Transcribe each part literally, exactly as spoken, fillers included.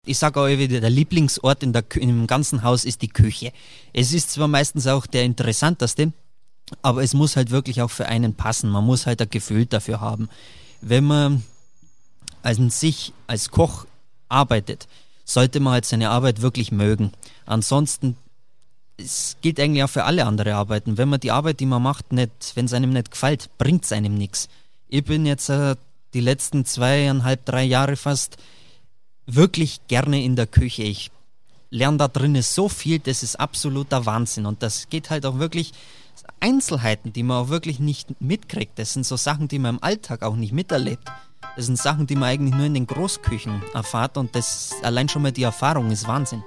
ich sage auch wieder, der Lieblingsort in der, im ganzen Haus ist die Küche. Es ist zwar meistens auch der interessanteste, aber es muss halt wirklich auch für einen passen. Man muss halt ein Gefühl dafür haben. Wenn man an sich als Koch arbeitet, sollte man halt seine Arbeit wirklich mögen. Ansonsten, es gilt eigentlich auch für alle andere Arbeiten. Wenn man die Arbeit, die man macht, nicht, wenn es einem nicht gefällt, bringt es einem nichts. Ich bin jetzt äh, die letzten zweieinhalb, drei Jahre fast wirklich gerne in der Küche. Ich lerne da drinnen so viel, das ist absoluter Wahnsinn. Und das geht halt auch wirklich Einzelheiten, die man auch wirklich nicht mitkriegt. Das sind so Sachen, die man im Alltag auch nicht miterlebt. Das sind Sachen, die man eigentlich nur in den Großküchen erfährt und das allein schon mal die Erfahrung ist Wahnsinn.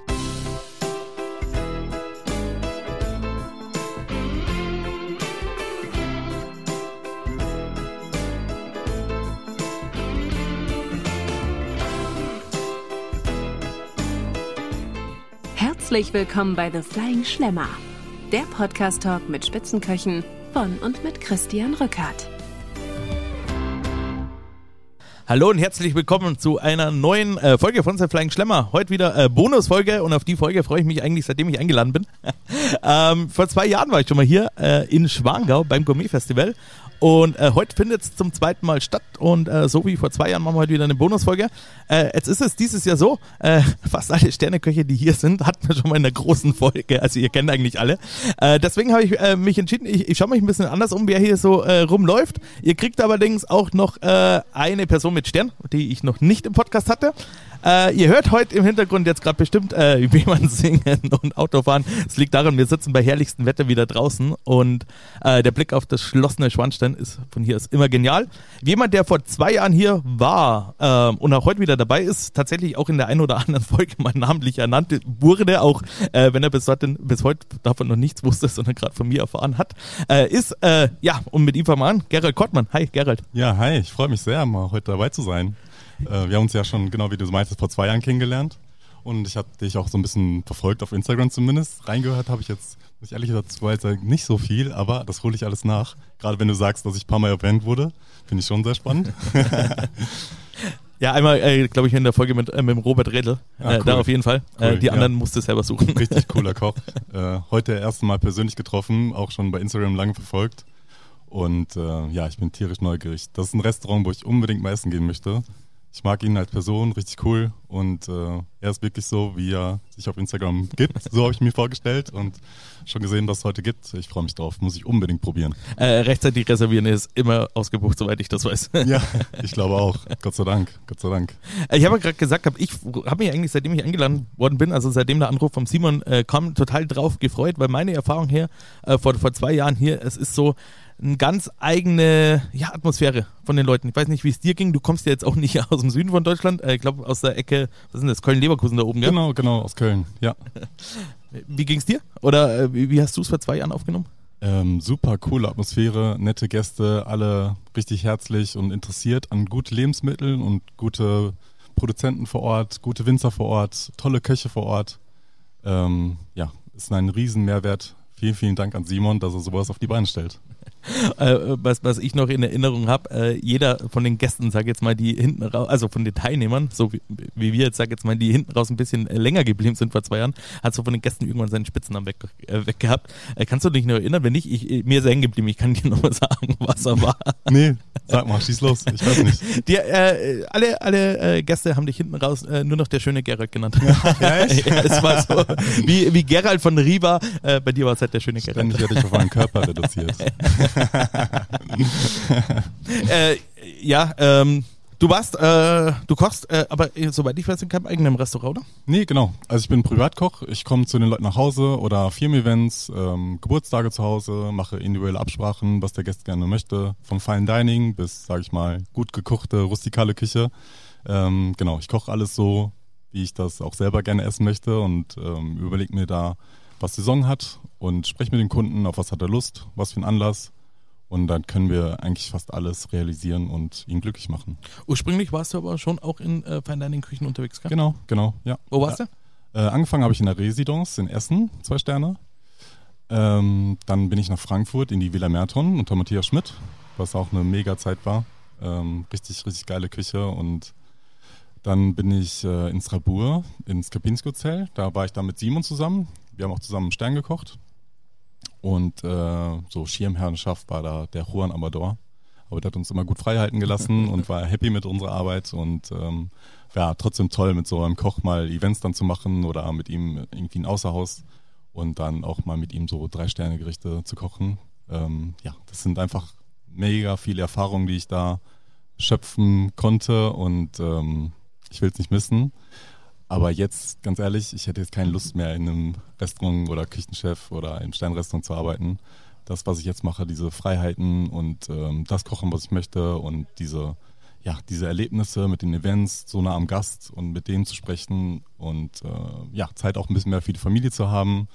Herzlich willkommen bei The Flying Schlemmer, der Podcast-Talk mit Spitzenköchen von und mit Christian Rückert. Hallo und herzlich willkommen zu einer neuen äh, Folge von The Flying Schlemmer. Heute wieder äh, Bonusfolge und auf die Folge freue ich mich eigentlich, seitdem ich eingeladen bin. ähm, vor zwei Jahren war ich schon mal hier äh, in Schwangau beim Gourmet-Festival und äh, heute findet es zum zweiten Mal statt und äh, so wie vor zwei Jahren machen wir heute wieder eine Bonusfolge. Äh, jetzt ist es dieses Jahr so, äh, fast alle Sterneköche, die hier sind, hatten wir schon mal in einer großen Folge, also ihr kennt eigentlich alle. Äh, deswegen habe ich äh, mich entschieden, ich, ich schaue mich ein bisschen anders um, wer hier so äh, rumläuft. Ihr kriegt allerdings auch noch äh, eine Person mit Stern, die ich noch nicht im Podcast hatte. Äh, ihr hört heute im Hintergrund jetzt gerade bestimmt äh, jemand singen und Autofahren. Es liegt daran, wir sitzen bei herrlichstem Wetter wieder draußen und äh, der Blick auf das schlossene Schwanstein ist von hier aus immer genial. Jemand, der vor zwei Jahren hier war äh, und auch heute wieder dabei ist, tatsächlich auch in der einen oder anderen Folge mal namentlich ernannt wurde, auch äh, wenn er bis, dorthin, bis heute davon noch nichts wusste, sondern gerade von mir erfahren hat, äh, ist, äh, ja, und mit ihm fangen wir an, Gerald Kortmann. Hi, Gerald. Ja, hi, ich freue mich sehr, mal heute dabei zu sein. Äh, wir haben uns ja schon, genau wie du meintest, vor zwei Jahren kennengelernt und ich habe dich auch so ein bisschen verfolgt, auf Instagram zumindest. Reingehört habe ich jetzt, muss ich ehrlich gesagt sagen, nicht so viel, aber das hole ich alles nach. Gerade wenn du sagst, dass ich ein paar Mal erwähnt wurde, finde ich schon sehr spannend. Ja, einmal, äh, glaube ich, in der Folge mit, äh, mit Robert Redl, äh, ah, cool. Da auf jeden Fall. Cool, äh, die anderen ja. musst du selber suchen. Richtig cooler Koch. äh, heute erst Mal persönlich getroffen, auch schon bei Instagram lange verfolgt. Und äh, ja, ich bin tierisch neugierig. Das ist ein Restaurant, wo ich unbedingt mal essen gehen möchte. Ich mag ihn als Person, richtig cool. Und äh, er ist wirklich so, wie er sich auf Instagram gibt. So habe ich mir vorgestellt und schon gesehen, was es heute gibt. Ich freue mich drauf, muss ich unbedingt probieren. Äh, rechtzeitig reservieren ist immer ausgebucht, soweit ich das weiß. Ja, ich glaube auch. Gott sei Dank, Gott sei Dank. Ich habe ja gerade gesagt, hab, ich habe mich eigentlich, seitdem ich eingeladen worden bin, also seitdem der Anruf vom Simon äh, kam, total drauf gefreut, weil meine Erfahrung hier äh, vor, vor zwei Jahren hier, es ist so eine ganz eigene ja, Atmosphäre von den Leuten. Ich weiß nicht, wie es dir ging. Du kommst ja jetzt auch nicht aus dem Süden von Deutschland. Ich glaube, aus der Ecke, was ist denn das? Köln-Leverkusen da oben, gell? Genau, genau, aus Köln, ja. Wie ging es dir? Oder äh, wie hast du es vor zwei Jahren aufgenommen? Ähm, super coole Atmosphäre, nette Gäste, alle richtig herzlich und interessiert an gute Lebensmittel und gute Produzenten vor Ort, gute Winzer vor Ort, tolle Köche vor Ort. Ähm, ja, ist ein riesen Mehrwert. Vielen, vielen Dank an Simon, dass er sowas auf die Beine stellt. Äh, was, was ich noch in Erinnerung habe, äh, jeder von den Gästen, sag jetzt mal, die hinten raus, also von den Teilnehmern, so wie, wie wir jetzt, sag jetzt mal, die hinten raus ein bisschen äh, länger geblieben sind vor zwei Jahren, hat so von den Gästen irgendwann seinen Spitznamen weg, äh, weg gehabt. Äh, kannst du dich noch erinnern? Wenn nicht, ich, ich, mir ist er hängen geblieben, ich kann dir noch mal sagen, was er war. Nee, sag mal, schieß los, ich weiß nicht. Die, äh, alle alle äh, Gäste haben dich hinten raus äh, nur noch der schöne Gerald genannt. Ja, ja, echt? Ja, es war so, wie, wie Gerald von Riva, äh, bei dir war es halt der schöne Gerald. Ständig hätte ich auf meinen Körper reduziert. äh, ja, ähm, du warst, äh, du kochst, äh, aber soweit ich weiß, in keinem eigenen Restaurant, oder? Nee, genau. Also ich bin Privatkoch. Ich komme zu den Leuten nach Hause oder Firmen-Events, ähm, Geburtstage zu Hause, mache individuelle Absprachen, was der Gast gerne möchte. Vom Fine Dining bis, sage ich mal, gut gekochte, rustikale Küche. Ähm, genau, ich koche alles so, wie ich das auch selber gerne essen möchte und ähm, überlege mir da, was Saison hat und spreche mit dem Kunden, auf was hat er Lust, was für ein Anlass. Und dann können wir eigentlich fast alles realisieren und ihn glücklich machen. Ursprünglich warst du aber schon auch in äh, Fine Dining Küchen unterwegs, gell? Genau, genau, ja. Wo warst ja. du? Äh, angefangen habe ich in der Residence in Essen, zwei Sterne. Ähm, dann bin ich nach Frankfurt in die Villa Merton unter Matthias Schmidt, was auch eine mega Zeit war. Ähm, richtig, richtig geile Küche und Dann bin ich äh, in Strasbourg, ins Kempinski-Hotel. Da war ich dann mit Simon zusammen. Wir haben auch zusammen einen Stern gekocht. Und äh, so Schirmherrschaft war da der Juan Amador. Aber der hat uns immer gut frei halten gelassen und war happy mit unserer Arbeit. Und ähm, ja, trotzdem toll, mit so einem Koch mal Events dann zu machen oder mit ihm irgendwie ein Außerhaus und dann auch mal mit ihm so Drei-Sterne-Gerichte zu kochen. Ähm, ja, das sind einfach mega viele Erfahrungen, die ich da schöpfen konnte und ähm, ich will es nicht missen. Aber jetzt, ganz ehrlich, ich hätte jetzt keine Lust mehr in einem Restaurant oder Küchenchef oder im Sternrestaurant zu arbeiten. Das, was ich jetzt mache, diese Freiheiten und ähm, das Kochen, was ich möchte und diese, ja, diese Erlebnisse mit den Events, so nah am Gast und mit denen zu sprechen und äh, ja, Zeit auch ein bisschen mehr für die Familie zu haben.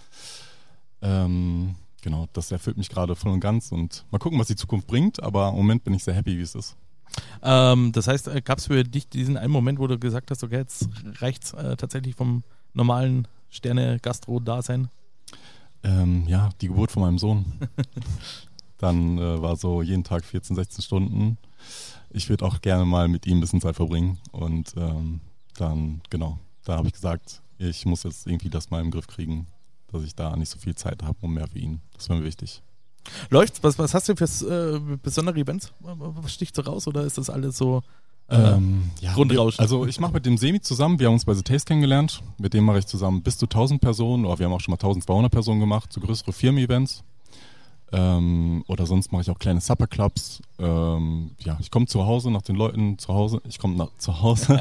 Ähm, genau, das erfüllt mich gerade voll und ganz und mal gucken, was die Zukunft bringt, aber im Moment bin ich sehr happy, wie es ist. Ähm, das heißt, gab es für dich diesen einen Moment, wo du gesagt hast, okay, jetzt reicht's äh, tatsächlich vom normalen Sterne-Gastro-Dasein? Ähm, ja, die Geburt von meinem Sohn. Dann äh, war so jeden Tag vierzehn, sechzehn Stunden. Ich würde auch gerne mal mit ihm ein bisschen Zeit verbringen und ähm, dann, genau, da habe ich gesagt, ich muss jetzt irgendwie das mal im Griff kriegen, dass ich da nicht so viel Zeit habe und mehr für ihn. Das wäre mir wichtig. Läuft's? Was, was hast du für äh, besondere Events? Was sticht so raus oder ist das alles so äh, ähm, ja, Grundrauschen? Also ich mache mit dem Semi zusammen, wir haben uns bei The Taste kennengelernt, mit dem mache ich zusammen bis zu tausend Personen, oder wir haben auch schon mal zwölfhundert Personen gemacht, so größere Firmen-Events. Ähm, oder sonst mache ich auch kleine Supper-Clubs. Ähm, ja, ich komme zu Hause nach den Leuten zu Hause. Ich komme nach zu Hause.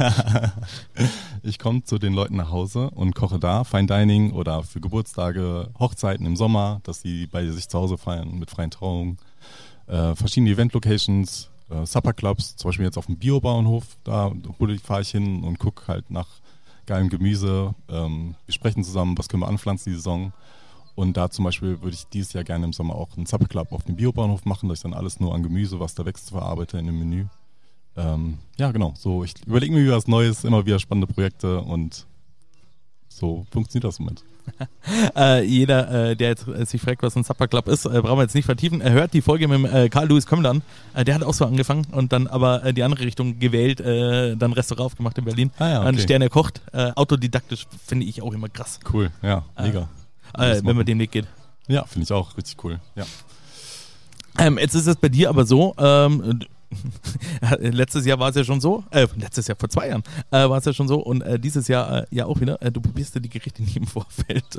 ich komme zu den Leuten nach Hause und koche da Fine Dining oder für Geburtstage, Hochzeiten im Sommer, dass sie bei sich zu Hause feiern mit freien Trauungen. Äh, verschiedene Event-Locations, äh, Supper-Clubs, zum Beispiel jetzt auf dem Biobauernhof. Da fahre ich hin und gucke halt nach geilem Gemüse. Ähm, wir sprechen zusammen, was können wir anpflanzen die Saison. Und da zum Beispiel würde ich dieses Jahr gerne im Sommer auch einen Supper Club auf dem Biobauernhof machen, dass ich dann alles nur an Gemüse, was da wächst, verarbeite in dem Menü. Ähm, ja, genau. So, ich überlege mir wieder was Neues, immer wieder spannende Projekte und so funktioniert das im Moment. äh, jeder, äh, der jetzt äh, sich fragt, was ein Supper Club ist, äh, brauchen wir jetzt nicht vertiefen. Er hört die Folge mit äh, Karl-Louis Kömmler an. Äh, der hat auch so angefangen und dann aber äh, die andere Richtung gewählt, äh, dann Restaurant aufgemacht in Berlin. Ah, ja, okay. An Sterne kocht. Äh, autodidaktisch finde ich auch immer krass. Cool, ja, mega. Äh, Äh, wenn man den Weg geht. Ja, finde ich auch richtig cool. Ja. Ähm, jetzt ist es bei dir aber so, ähm, letztes Jahr war es ja schon so, äh, letztes Jahr vor zwei Jahren äh, war es ja schon so und äh, dieses Jahr äh, ja auch wieder, äh, du probierst ja die Gerichte nicht im Vorfeld.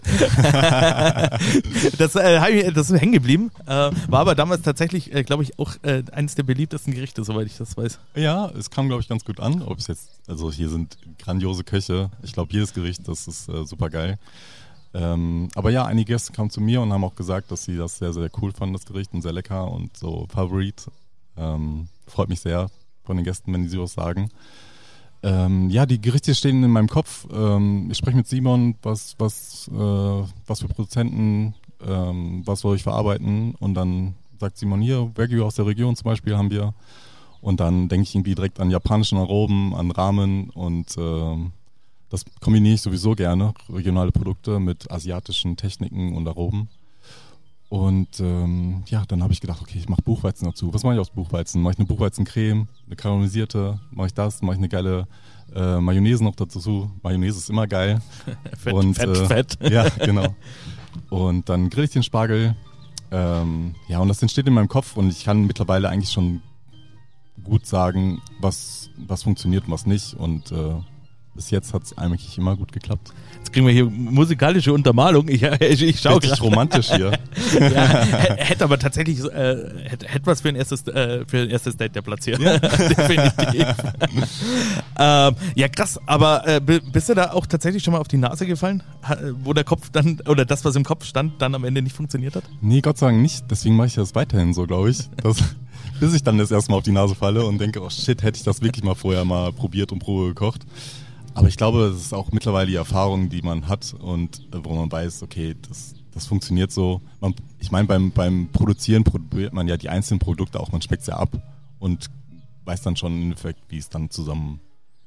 das, äh, das ist hängen geblieben, äh, war aber damals tatsächlich, äh, glaube ich, auch äh, eines der beliebtesten Gerichte, soweit ich das weiß. Ja, es kam, glaube ich, ganz gut an. Ob es jetzt, also hier sind grandiose Köche. Ich glaube, jedes Gericht, das ist äh, super geil. Ähm, aber ja, einige Gäste kamen zu mir und haben auch gesagt, dass sie das sehr, sehr cool fanden, das Gericht, und sehr lecker und so Favorit. Ähm, freut mich sehr von den Gästen, wenn die sowas sagen. Ähm, ja, die Gerichte stehen in meinem Kopf. Ähm, ich spreche mit Simon, was, was, äh, was für Produzenten, ähm, was soll ich verarbeiten, und dann sagt Simon, hier, Wagyu aus der Region zum Beispiel haben wir, und dann denke ich irgendwie direkt an japanischen Aromen, an Ramen, und ähm, das kombiniere ich sowieso gerne, regionale Produkte mit asiatischen Techniken und Aromen. Und ähm, ja, dann habe ich gedacht, okay, ich mache Buchweizen dazu. Was mache ich aus Buchweizen? Mache ich eine Buchweizencreme, eine karamellisierte, mache ich das, mache ich eine geile äh, Mayonnaise noch dazu. Mayonnaise ist immer geil. fett, und, fett, äh, fett. Ja, genau. Und dann grill ich den Spargel. Ähm, ja, und das entsteht in meinem Kopf, und ich kann mittlerweile eigentlich schon gut sagen, was, was funktioniert und was nicht. Und äh, bis jetzt hat es eigentlich immer gut geklappt. Jetzt kriegen wir hier musikalische Untermalung. Ich, ich, ich schaue Richtig romantisch hier. ja, hätte aber tatsächlich äh, hätte, hätte was für ein erstes äh, für ein erstes Date der Platz hier. Ja. Definitiv. ähm, ja, krass. Aber äh, bist du da auch tatsächlich schon mal auf die Nase gefallen, wo der Kopf dann, oder das, was im Kopf stand, dann am Ende nicht funktioniert hat? Nee, Gott sei Dank nicht. Deswegen mache ich das weiterhin so, glaube ich. Dass, bis ich dann das erste Mal auf die Nase falle und denke, oh shit, hätte ich das wirklich mal vorher mal probiert und Probe gekocht. Aber ich glaube, es ist auch mittlerweile die Erfahrung, die man hat, und wo man weiß, okay, das, das funktioniert so. Man, ich meine, beim, beim Produzieren probiert man ja die einzelnen Produkte auch, man schmeckt sie ja ab und weiß dann schon im Endeffekt, wie es dann zusammen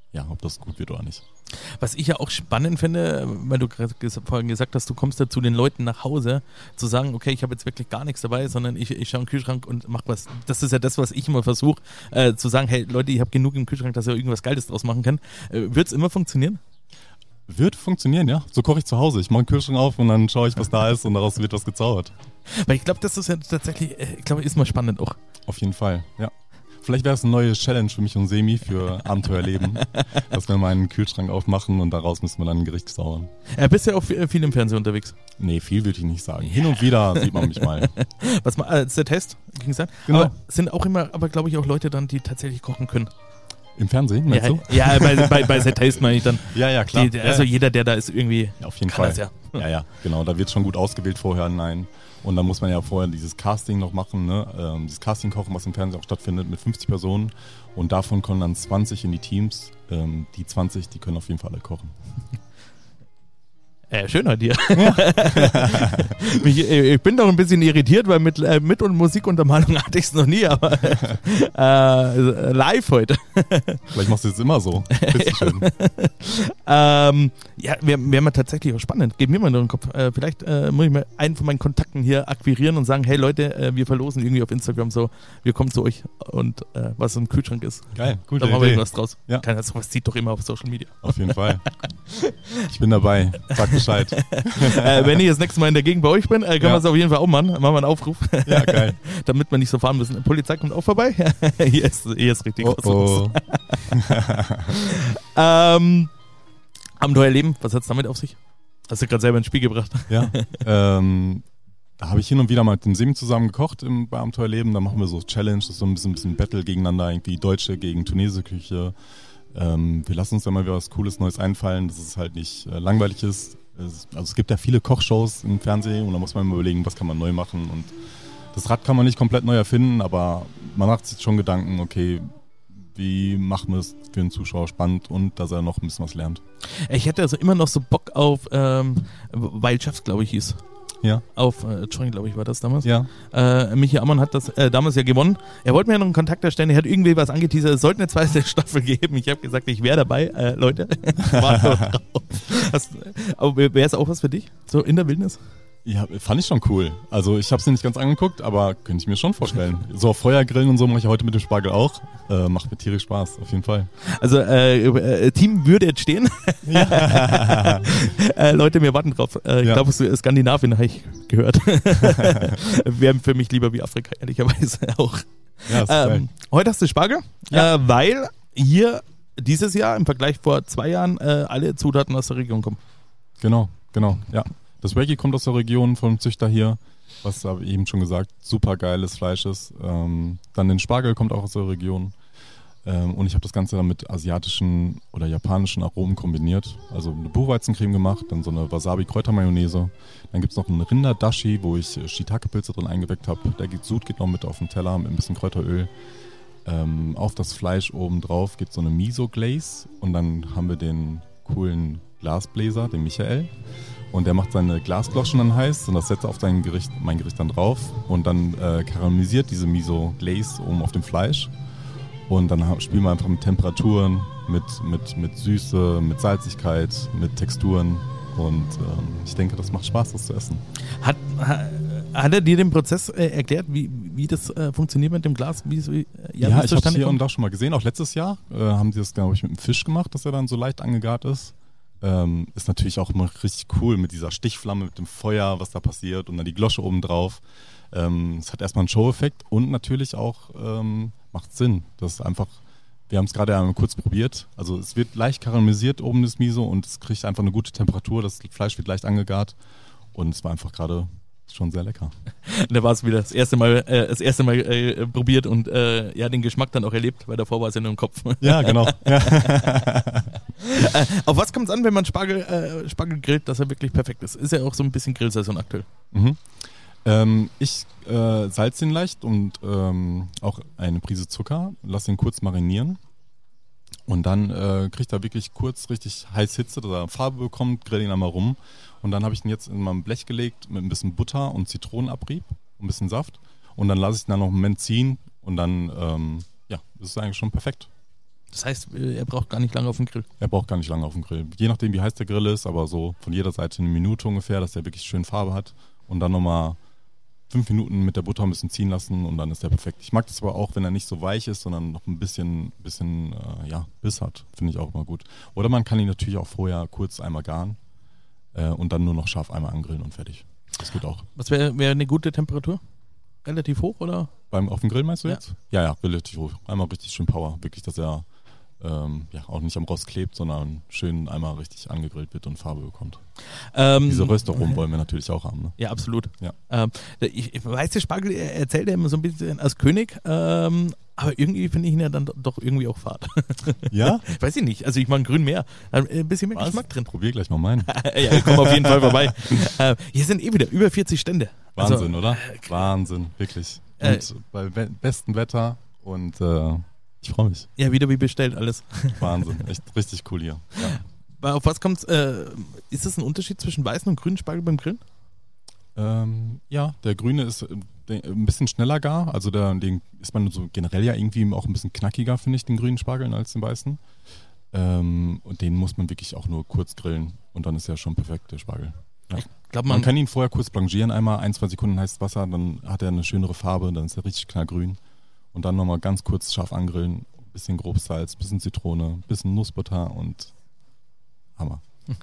ja, ob das gut wird oder nicht. Was ich ja auch spannend finde, weil du gerade vorhin gesagt hast, du kommst da zu den Leuten nach Hause, zu sagen, okay, ich habe jetzt wirklich gar nichts dabei, sondern ich, ich schaue in den Kühlschrank und mache was. Das ist ja das, was ich immer versuche, äh, zu sagen, hey Leute, ich habe genug im Kühlschrank, dass ihr irgendwas Geiles draus machen könnt. Äh, Wird es immer funktionieren? Wird funktionieren, ja. So koche ich zu Hause. Ich mache einen Kühlschrank auf und dann schaue ich, was da ist und daraus wird was gezaubert. Weil ich glaube, das ist ja tatsächlich, ich glaube, ist mal spannend auch. Auf jeden Fall, ja. Vielleicht wäre es eine neue Challenge für mich und Semi für Abenteuerleben, dass wir mal einen Kühlschrank aufmachen und daraus müssen wir dann ein Gericht zaubern. Äh, bist du ja auch viel im Fernsehen unterwegs? Nee, viel würde ich nicht sagen. Hin und wieder sieht man mich mal. Was mal, äh, ist der Test, ging es dann? Genau. Aber sind auch immer, aber glaube ich auch Leute dann, die tatsächlich kochen können. Im Fernsehen, meinst Ja, du? ja bei, bei, bei The Taste meine ich dann. Ja, ja, klar. Die, also ja, jeder, der da ist, irgendwie ja, auf jeden kann Fall. das ja. Ja, ja, genau. Da wird schon gut ausgewählt vorher, nein. Und dann muss man ja vorher dieses Casting noch machen, ne? Ähm, dieses Casting-Kochen, was im Fernsehen auch stattfindet, mit fünfzig Personen. Und davon kommen dann zwanzig in die Teams. Ähm, die zwanzig, die können auf jeden Fall alle kochen. Äh, schön an dir. Ja. ich, ich bin doch ein bisschen irritiert, weil mit, äh, mit und Musikuntermalung hatte ich es noch nie, aber äh, live heute. Vielleicht machst du es immer so. Schön. ähm, ja, wäre wär mal tatsächlich auch spannend. Gib mir mal nur den Kopf. Äh, vielleicht äh, muss ich mal einen von meinen Kontakten hier akquirieren und sagen, hey Leute, äh, wir verlosen irgendwie auf Instagram so, wir kommen zu euch und äh, was im Kühlschrank ist. Geil, gut. Da machen wir irgendwas draus. Ja. Keiner, sowas zieht doch immer auf Social Media. Auf jeden Fall. Ich bin dabei. Sag Bescheid. äh, wenn ich das nächste Mal in der Gegend bei euch bin, äh, können Ja. wir es auf jeden Fall auch machen. Machen wir einen Aufruf. Ja, geil. Damit wir nicht so fahren müssen. Die Polizei kommt auch vorbei. hier, ist, hier ist richtig Oh, was los. oh. ähm, Abenteuerleben, was hat es damit auf sich? Hast du gerade selber ins Spiel gebracht. Ja, ähm, da habe ich hin und wieder mal mit dem Semi zusammen gekocht im bei Abenteuerleben. Da machen wir so Challenge, das ist so ein bisschen, ein bisschen Battle gegeneinander, irgendwie deutsche gegen tunesische Küche. Ähm, wir lassen uns ja mal wieder was Cooles Neues einfallen, dass es halt nicht äh, langweilig ist. Es, also es gibt ja viele Kochshows im Fernsehen und da muss man immer überlegen, was kann man neu machen. Und das Rad kann man nicht komplett neu erfinden, aber man macht sich schon Gedanken, okay, wie machen wir es für den Zuschauer spannend und dass er noch ein bisschen was lernt. Ich hätte also immer noch so Bock auf ähm, Wild Chefs, glaube ich, hieß. Ja. Auf äh, Join, glaube ich, war das damals. Ja. Äh, Michi Ammann hat das äh, damals ja gewonnen. Er wollte mir ja noch einen Kontakt erstellen, er hat irgendwie was angeteasert, es sollte eine zweite Staffel geben. Ich habe gesagt, ich wäre dabei, äh, Leute. Wart nur drauf. Hast, aber wäre es auch was für dich? So in der Wildnis? Ja, fand ich schon cool. Also ich habe es nicht ganz angeguckt, aber könnte ich mir schon vorstellen. So auf Feuergrillen und so mache ich heute mit dem Spargel auch. Äh, macht mir tierisch Spaß, auf jeden Fall. Also äh, äh, Team würde jetzt stehen. Ja. äh, Leute, wir warten drauf. Äh, ich Ja. glaube, Skandinavien habe ich gehört. Wäre für mich lieber wie Afrika, ehrlicherweise auch. Ja, ist geil. Ähm, heute hast du Spargel, Ja. äh, weil hier dieses Jahr im Vergleich vor zwei Jahren äh, alle Zutaten aus der Region kommen. Genau, genau, ja. Das Wagyu kommt aus der Region vom Züchter hier, was habe ich eben schon gesagt, super geiles Fleisch ist. Ähm, dann den Spargel kommt auch aus der Region. Ähm, und ich habe das Ganze dann mit asiatischen oder japanischen Aromen kombiniert. Also eine Buchweizencreme gemacht, dann so eine Wasabi-Kräutermayonnaise. Dann gibt es noch einen Rinder-Dashi, wo ich Shiitake-Pilze drin eingeweckt habe. Der geht, Sud geht noch mit auf den Teller mit ein bisschen Kräuteröl. Ähm, auf das Fleisch oben drauf gibt es so eine Miso-Glaze. Und dann haben wir den coolen Glasbläser, den Michael. Und der macht seine Glasgloschen dann heiß und das setzt er auf sein Gericht, mein Gericht dann drauf. Und dann äh, karamellisiert diese Miso-Glaze oben auf dem Fleisch. Und dann ha- spielen wir einfach mit Temperaturen, mit, mit, mit Süße, mit Salzigkeit, mit Texturen. Und ähm, ich denke, das macht Spaß, das zu essen. Hat, ha, hat er dir den Prozess äh, erklärt, wie, wie das äh, funktioniert mit dem Glas? Wie, wie, Ja, wie es ich habe es zustande hier kommt? und da schon mal gesehen. Auch letztes Jahr äh, haben sie das, glaube ich, mit dem Fisch gemacht, dass er dann so leicht angegart ist. Ähm, ist natürlich auch immer richtig cool mit dieser Stichflamme, mit dem Feuer, was da passiert und dann die Glosche oben drauf. Ähm, es hat erstmal einen Show-Effekt und natürlich auch ähm, macht Sinn. Das ist einfach, wir haben es gerade einmal kurz probiert. Also es wird leicht karamellisiert oben das Miso und es kriegt einfach eine gute Temperatur. Das Fleisch wird leicht angegart und es war einfach gerade schon sehr lecker. Da war es wieder das erste Mal, äh, das erste Mal äh, probiert und äh, ja, den Geschmack dann auch erlebt, weil davor war es ja nur im Kopf. Ja, genau. Ja. äh, auf was kommt es an, wenn man Spargel, äh, Spargel grillt, dass er wirklich perfekt ist? Ist ja auch so ein bisschen Grillsaison aktuell. Mhm. Ähm, ich äh, salze ihn leicht und ähm, auch eine Prise Zucker, lasse ihn kurz marinieren und dann äh, kriegt er wirklich kurz richtig heiß Hitze, dass er Farbe bekommt, grill ihn einmal rum und dann habe ich ihn jetzt in mein Blech gelegt mit ein bisschen Butter und Zitronenabrieb, ein bisschen Saft und dann lasse ich ihn dann noch einen Moment ziehen und dann, ähm, ja, ist es eigentlich schon perfekt. Das heißt, er braucht gar nicht lange auf dem Grill. Er braucht gar nicht lange auf dem Grill. Je nachdem, wie heiß der Grill ist, aber so von jeder Seite eine Minute ungefähr, dass der wirklich schön Farbe hat. Und dann nochmal fünf Minuten mit der Butter ein bisschen ziehen lassen und dann ist der perfekt. Ich mag das aber auch, wenn er nicht so weich ist, sondern noch ein bisschen, bisschen äh, ja, Biss hat. Finde ich auch immer gut. Oder man kann ihn natürlich auch vorher kurz einmal garen äh, und dann nur noch scharf einmal angrillen und fertig. Das geht auch. Was wäre wär eine gute Temperatur? Relativ hoch, oder? Beim auf dem Grill meinst du Ja. jetzt? Ja, ja, relativ hoch. Einmal richtig schön Power. Wirklich, dass er ähm, ja, auch nicht am Rost klebt, sondern schön einmal richtig angegrillt wird und Farbe bekommt. Ähm, Diese Röstaromen wollen wir natürlich auch haben. Ne? Ja, absolut. Ja. Ähm, ich, ich weiß, der Spargel er erzählt ja immer so ein bisschen als König, ähm, aber irgendwie finde ich ihn ja dann doch irgendwie auch fad. Ja? Weiß ich nicht. Also ich mag einen grün mehr. Ein bisschen mehr Was? Geschmack drin. Probier gleich mal meinen. Ja, ich komme auf jeden Fall vorbei. äh, hier sind eh wieder über vierzig Stände. Wahnsinn, Also, oder? Wahnsinn, wirklich. Äh, Und bei we- bestem Wetter und äh, ich freue mich. Ja, wieder wie bestellt alles. Wahnsinn, echt richtig cool hier. Ja. Auf was kommt's? Äh, ist das ein Unterschied zwischen weißen und grünen Spargel beim Grillen? Ähm, ja, der grüne ist äh, de- ein bisschen schneller gar. Also der, den ist man so generell ja irgendwie auch ein bisschen knackiger, finde ich, den grünen Spargeln als den weißen. Ähm, und den muss man wirklich auch nur kurz grillen und dann ist ja schon perfekt, der Spargel. Ja. Ich glaube, Man man, kann ihn vorher kurz blanchieren, einmal ein, zwei Sekunden heißes Wasser, dann hat er eine schönere Farbe, dann ist er richtig knallgrün. Und dann nochmal ganz kurz scharf angrillen, bisschen grobes Salz, bisschen Zitrone, bisschen Nussbutter und Hammer.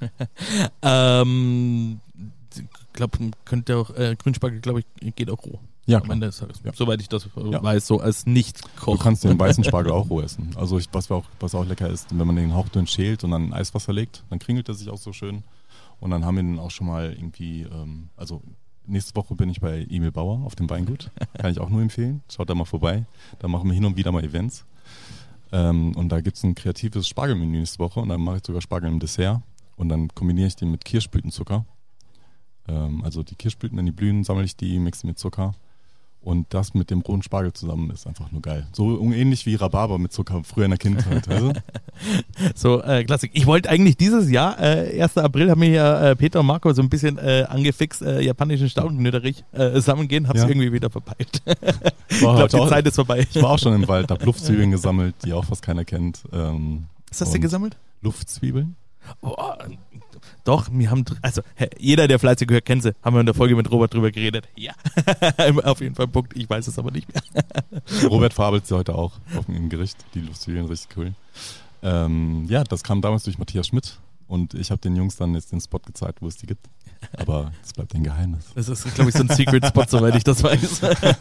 ähm, glaube, könnte auch, äh, Grünspargel, glaube ich, geht auch roh. Ja, Am klar. Ende des Tages. Ja. Soweit ich das äh, Ja. weiß, so als Du Nicht-Koch. kannst den weißen Spargel auch roh essen. Also ich, was, wir auch, was auch lecker ist, wenn man den hauchdünn schält und dann in Eiswasser legt, dann kringelt er sich auch so schön. Und dann haben wir den auch schon mal irgendwie, ähm, also nächste Woche bin ich bei Emil Bauer auf dem Weingut. Kann ich auch nur empfehlen. Schaut da mal vorbei. Da machen wir hin und wieder mal Events. Ähm, und da gibt es ein kreatives Spargelmenü nächste Woche und dann mache ich sogar Spargel im Dessert. Und dann kombiniere ich den mit Kirschblütenzucker. Ähm, also die Kirschblüten, wenn die blühen, sammle ich die, mixe mit Zucker. Und das mit dem rohen Spargel zusammen ist einfach nur geil. So ähnlich wie Rhabarber mit Zucker früher in der Kindheit. Weißt du? So, äh, Klassik. Ich wollte eigentlich dieses Jahr, äh, ersten April, haben mir ja äh, Peter und Marco so ein bisschen äh, angefixt, äh, japanischen Staudenknöterich äh, sammeln hab's Ja. irgendwie wieder verpeilt. ich War glaube, heute die auch- Zeit ist vorbei. Ich war auch schon im Wald, habe Luftzwiebeln gesammelt, die auch fast keiner kennt. Ähm, Was hast du und gesammelt? Luftzwiebeln? Oh, doch, wir haben, dr- also hä, jeder, der fleißig gehört, kennt sie. Haben wir in der Folge mit Robert drüber geredet. Ja, auf jeden Fall Punkt. Ich weiß es aber nicht mehr. Robert verarbeitet sie heute auch auf dem Gericht. Die Luftzwiebeln, richtig cool. Ähm, ja, das kam damals durch Matthias Schmidt und ich habe den Jungs dann jetzt den Spot gezeigt, wo es die gibt. Aber es bleibt ein Geheimnis. Das ist, glaube ich, so ein Secret-Spot, soweit ich das weiß.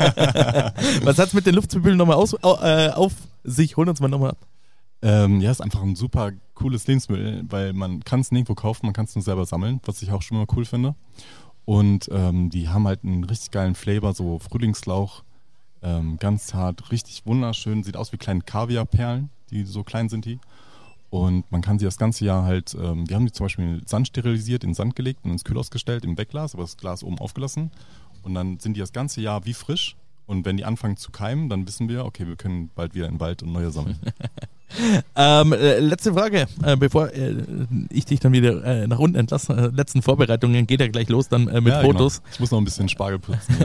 Was hat's mit den Luftzwiebeln nochmal aus, au- äh, auf sich? Holen uns mal nochmal ab. Ähm, ja, ist einfach ein super cooles Lebensmittel, weil man kann es nirgendwo kaufen, man kann es nur selber sammeln, was ich auch schon mal cool finde. Und ähm, die haben halt einen richtig geilen Flavor, so Frühlingslauch, ähm, ganz zart, richtig wunderschön, sieht aus wie kleine Kaviarperlen, die so klein sind die. Und man kann sie das ganze Jahr halt, ähm, wir haben die zum Beispiel in Sand sterilisiert, in Sand gelegt und ins Kühlhaus gestellt, im Wegglas, aber das Glas oben aufgelassen. Und dann sind die das ganze Jahr wie frisch. Und wenn die anfangen zu keimen, dann wissen wir, okay, wir können bald wieder in den Wald und neue sammeln. Ähm, äh, letzte Frage, äh, bevor äh, ich dich dann wieder äh, nach unten entlasse. Äh, letzten Vorbereitungen geht ja gleich los dann äh, mit Ja, Fotos. Genau. Ich muss noch ein bisschen Spargel putzen.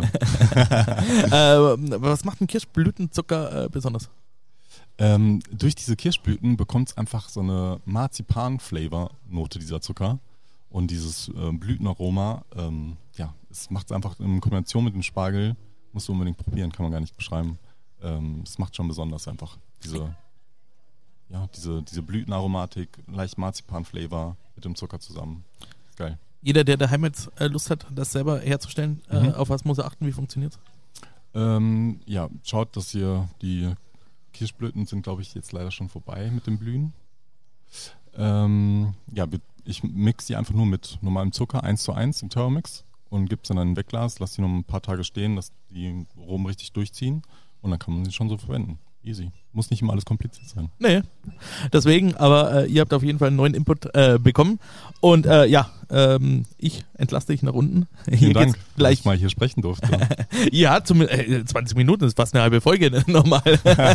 Ja. Äh, was macht ein Kirschblütenzucker äh, besonders? ähm, durch diese Kirschblüten bekommt es einfach so eine Marzipan-Flavor-Note, dieser Zucker. Und dieses äh, Blütenaroma, ähm, ja, es macht es einfach in Kombination mit dem Spargel, musst du unbedingt probieren, kann man gar nicht beschreiben. Ähm, es macht schon besonders einfach. Diese, ja, diese, diese Blütenaromatik, leicht Marzipan-Flavor mit dem Zucker zusammen. Geil. Jeder, der daheim jetzt äh, Lust hat, das selber herzustellen, äh, Mhm. auf was muss er achten? Wie funktioniert Ähm, ja, schaut, dass ihr die Kirschblüten sind, glaube ich, jetzt leider schon vorbei mit dem Blühen. Ähm, ja, wir- ich mix die einfach nur mit normalem Zucker, eins zu eins im Thermomix und gebe es dann in ein Wegglas, lasse die noch ein paar Tage stehen, dass die Aromen richtig durchziehen und dann kann man sie schon so verwenden. Easy. Muss nicht immer alles kompliziert sein. Nee, deswegen, aber äh, ihr habt auf jeden Fall einen neuen Input äh, bekommen. Und äh, ja, ähm, ich entlasse dich nach unten. Hier Vielen Dank, geht's dass gleich. ich mal hier sprechen durfte. Ja, zum, äh, zwanzig Minuten ist fast eine halbe Folge ne, nochmal.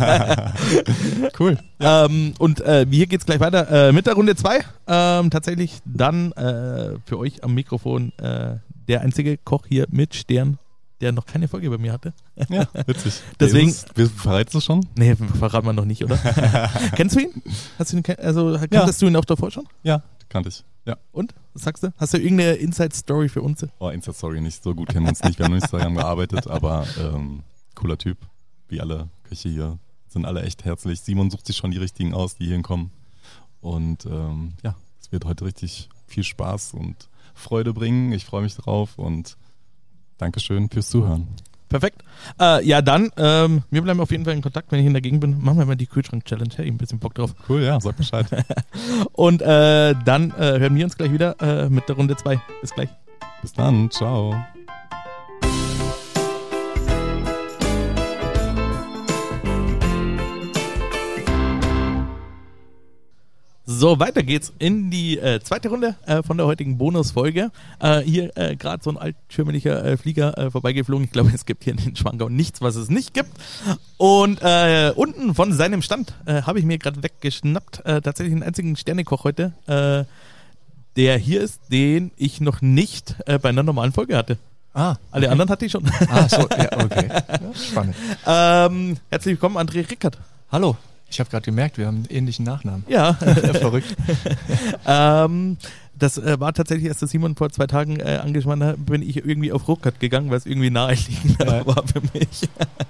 Cool. ähm, und äh, hier geht's gleich weiter äh, mit der Runde zwei. Ähm, tatsächlich dann äh, für euch am Mikrofon äh, der einzige Koch hier mit Stern der noch keine Folge bei mir hatte. Ja, witzig. Deswegen, es, wir verrätst du schon? Nee, verraten wir noch nicht, oder? Kennst du ihn? Hast du ihn also kanntest ja. du ihn auch davor schon? Ja, kannte ich. Ja. Und? Was sagst du? Hast du irgendeine Inside-Story für uns? Oh, Inside-Story nicht. So gut kennen wir uns nicht. Wir haben noch nicht zusammen gearbeitet, aber ähm, cooler Typ. Wie alle Köche hier. Sind alle echt herzlich. Simon sucht sich schon die richtigen aus, die hier hinkommen. Und ähm, ja, es wird heute richtig viel Spaß und Freude bringen. Ich freue mich drauf und Dankeschön fürs Zuhören. Perfekt. Äh, ja, dann, ähm, wir bleiben auf jeden Fall in Kontakt, wenn ich in der Gegend bin. Machen wir mal die Kühlschrank-Challenge. Hätte ich ein bisschen Bock drauf. Cool, ja, sag Bescheid. Und äh, dann äh, hören wir uns gleich wieder äh, mit der Runde zwei. Bis gleich. Bis dann, ciao. So, weiter geht's in die äh, zweite Runde äh, von der heutigen Bonusfolge. Äh, hier äh, gerade so ein altschirmeliger äh, Flieger äh, vorbeigeflogen. Ich glaube, es gibt hier in den Schwangau nichts, was es nicht gibt. Und äh, unten von seinem Stand äh, habe ich mir gerade weggeschnappt. Äh, tatsächlich einen einzigen Sternekoch heute, äh, der hier ist, den ich noch nicht äh, bei einer normalen Folge hatte. Ah, Alle okay. anderen hatte ich schon. Ah, so, ja, okay. Ja, spannend. ähm, herzlich willkommen, André Rickert. Hallo. Ich habe gerade gemerkt, wir haben einen ähnlichen Nachnamen. Ja. Verrückt. ähm, das äh, war tatsächlich, als der Simon vor zwei Tagen äh, angesprochen hat, bin ich irgendwie auf Ruckert gegangen, weil es irgendwie naheliegender ja. war für mich.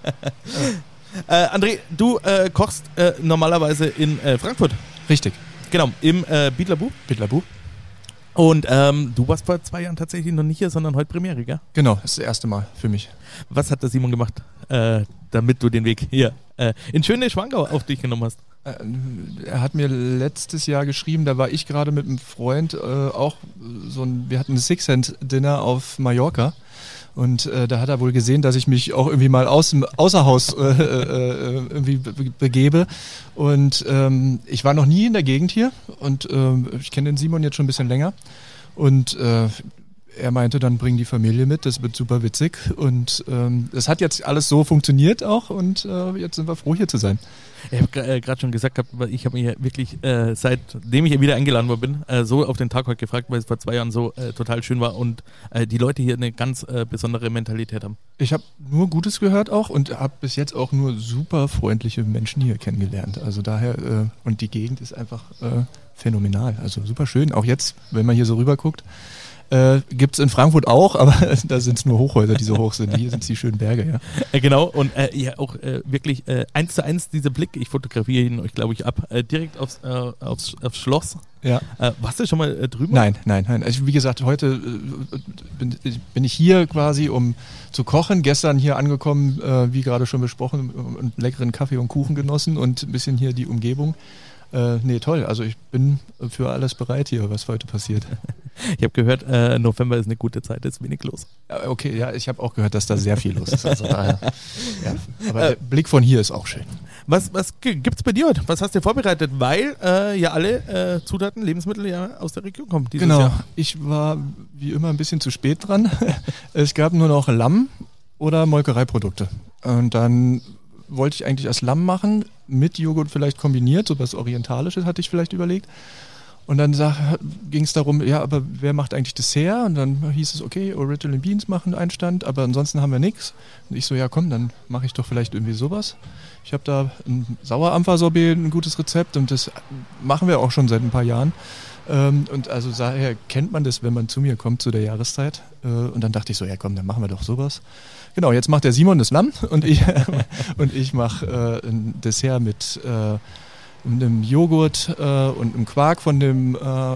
äh, André, du äh, kochst äh, normalerweise in äh, Frankfurt. Richtig. Genau, im äh, Biedlerbu. Biedlerbu. Und ähm, du warst vor zwei Jahren tatsächlich noch nicht hier, sondern heute Premiere, gell? Genau, das ist das erste Mal für mich. Was hat der Simon gemacht, äh, damit du den Weg hier äh, in schöne Schwangau auf dich genommen hast? Äh, er hat mir letztes Jahr geschrieben, da war ich gerade mit einem Freund äh, auch so ein, wir hatten ein Six-Cent-Dinner auf Mallorca. Und äh, da hat er wohl gesehen, dass ich mich auch irgendwie mal aus dem Außerhaus äh, äh, irgendwie be- begebe. Und ähm, ich war noch nie in der Gegend hier und ähm, ich kenne den Simon jetzt schon ein bisschen länger. Und äh, er meinte, dann bring die Familie mit, das wird super witzig. Und ähm, es hat jetzt alles so funktioniert auch und äh, jetzt sind wir froh, hier zu sein. Ich habe äh, gerade schon gesagt, hab, ich habe mich wirklich, äh, seitdem ich hier wieder eingeladen worden bin, äh, so auf den Tag heute gefragt, weil es vor zwei Jahren so äh, total schön war und äh, die Leute hier eine ganz äh, besondere Mentalität haben. Ich habe nur Gutes gehört auch und habe bis jetzt auch nur super freundliche Menschen hier kennengelernt. Also daher, äh, und die Gegend ist einfach äh, phänomenal, also super schön. Auch jetzt, wenn man hier so rüber guckt, Äh, gibt es in Frankfurt auch, aber da sind es nur Hochhäuser, die so hoch sind. Hier sind es die schönen Berge, ja. Äh, genau, und äh, ja auch äh, wirklich äh, eins zu eins dieser Blick, ich fotografiere ihn euch, glaube ich, ab, äh, direkt aufs, äh, aufs, aufs Schloss. Ja. Äh, warst du schon mal äh, drüben? Nein, nein, nein. Also wie gesagt, heute äh, bin, bin ich hier quasi, um zu kochen. Gestern hier angekommen, äh, wie gerade schon besprochen, und leckeren Kaffee und Kuchen genossen und ein bisschen hier die Umgebung. Äh, nee, toll. Also ich bin für alles bereit hier, was heute passiert. Ich habe gehört, äh, November ist eine gute Zeit, ist wenig los. Ja, okay, ja, ich habe auch gehört, dass da sehr viel los ist. Also daher, ja. Aber äh, der Blick von hier ist auch schön. Was, was g- gibt's bei dir heute? Was hast du vorbereitet? Weil äh, ja alle äh, Zutaten, Lebensmittel ja aus der Region kommen dieses genau. Jahr. Ich war wie immer ein bisschen zu spät dran. Es gab nur noch Lamm oder Molkereiprodukte. Und dann wollte ich eigentlich erst Lamm machen, mit Joghurt vielleicht kombiniert, so was Orientalisches hatte ich vielleicht überlegt. Und dann ging es darum, ja, aber wer macht eigentlich Dessert? Und dann hieß es, okay, Original Beans machen Einstand, aber ansonsten haben wir nichts. Und ich so, ja komm, dann mache ich doch vielleicht irgendwie sowas. Ich habe da ein Sauerampfer-Sorbet, ein gutes Rezept und das machen wir auch schon seit ein paar Jahren. Und also daher kennt man das, wenn man zu mir kommt zu der Jahreszeit. Und dann dachte ich so, ja komm, dann machen wir doch sowas. Genau, jetzt macht der Simon das Lamm und ich, und ich mache äh, ein Dessert mit äh, einem Joghurt äh, und einem Quark von dem äh,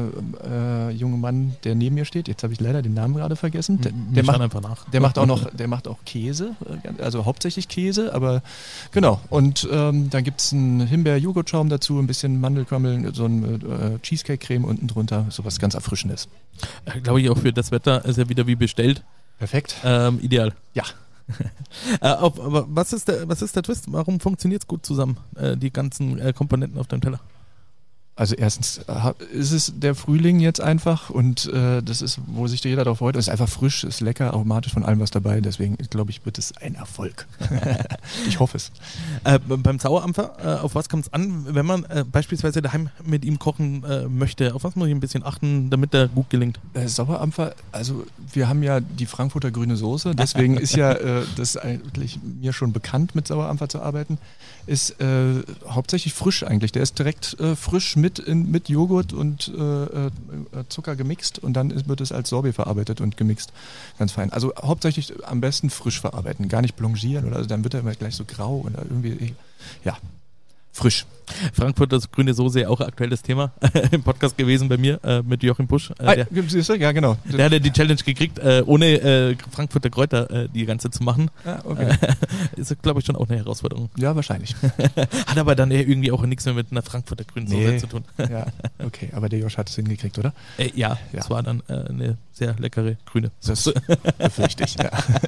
äh, jungen Mann, der neben mir steht. Jetzt habe ich leider den Namen gerade vergessen. Der, der, macht, einfach nach. der macht auch noch, der macht auch Käse, also hauptsächlich Käse, aber genau. Und ähm, dann gibt es einen Himbeer-Joghurtschaum dazu, ein bisschen Mandelkrummel, so ein äh, Cheesecake-Creme unten drunter, sowas ganz Erfrischendes. Äh, Glaube ich auch für das Wetter ist ja wieder wie bestellt. Perfekt. Ähm, ideal. Ja. äh, auf, aber was ist, der, was ist der Twist? Warum funktioniert es gut zusammen, äh, die ganzen äh, Komponenten auf dem Teller? Also erstens ha- ist es der Frühling jetzt einfach und äh, das ist, wo sich jeder darauf freut. Es ist einfach frisch, ist lecker, aromatisch von allem was dabei. Deswegen glaube ich, wird es ein Erfolg. Ich hoffe es. Äh, beim Sauerampfer, äh, auf was kommt es an, wenn man äh, beispielsweise daheim mit ihm kochen äh, möchte? Auf was muss ich ein bisschen achten, damit der gut gelingt? Äh, Sauerampfer, also wir haben ja die Frankfurter grüne Soße, deswegen ist ja äh, das eigentlich mir schon bekannt, mit Sauerampfer zu arbeiten. Ist äh, hauptsächlich frisch eigentlich. Der ist direkt äh, frisch mit, in, mit Joghurt und äh, äh, Zucker gemixt und dann ist, wird es als Sorbet verarbeitet und gemixt. Ganz fein. Also hauptsächlich am besten frisch verarbeiten, gar nicht blanchieren oder also dann wird er immer gleich so grau oder irgendwie, ja, frisch. Frankfurter grüne Soße, auch aktuelles Thema im Podcast gewesen bei mir äh, mit Joachim Busch. Äh, der, ah, siehst du? Ja, genau. Der hat ja die Challenge gekriegt, äh, ohne äh, Frankfurter Kräuter äh, die ganze zu machen. Ah, okay. Ist, glaube ich, schon auch eine Herausforderung. Ja, wahrscheinlich. Hat aber dann irgendwie auch nichts mehr mit einer Frankfurter grünen Soße Nee. zu tun. Ja, okay. Aber der Josh hat es hingekriegt, oder? Äh, ja, Ja. es war dann äh, eine sehr leckere grüne Das Soße. befürchte ich, ja.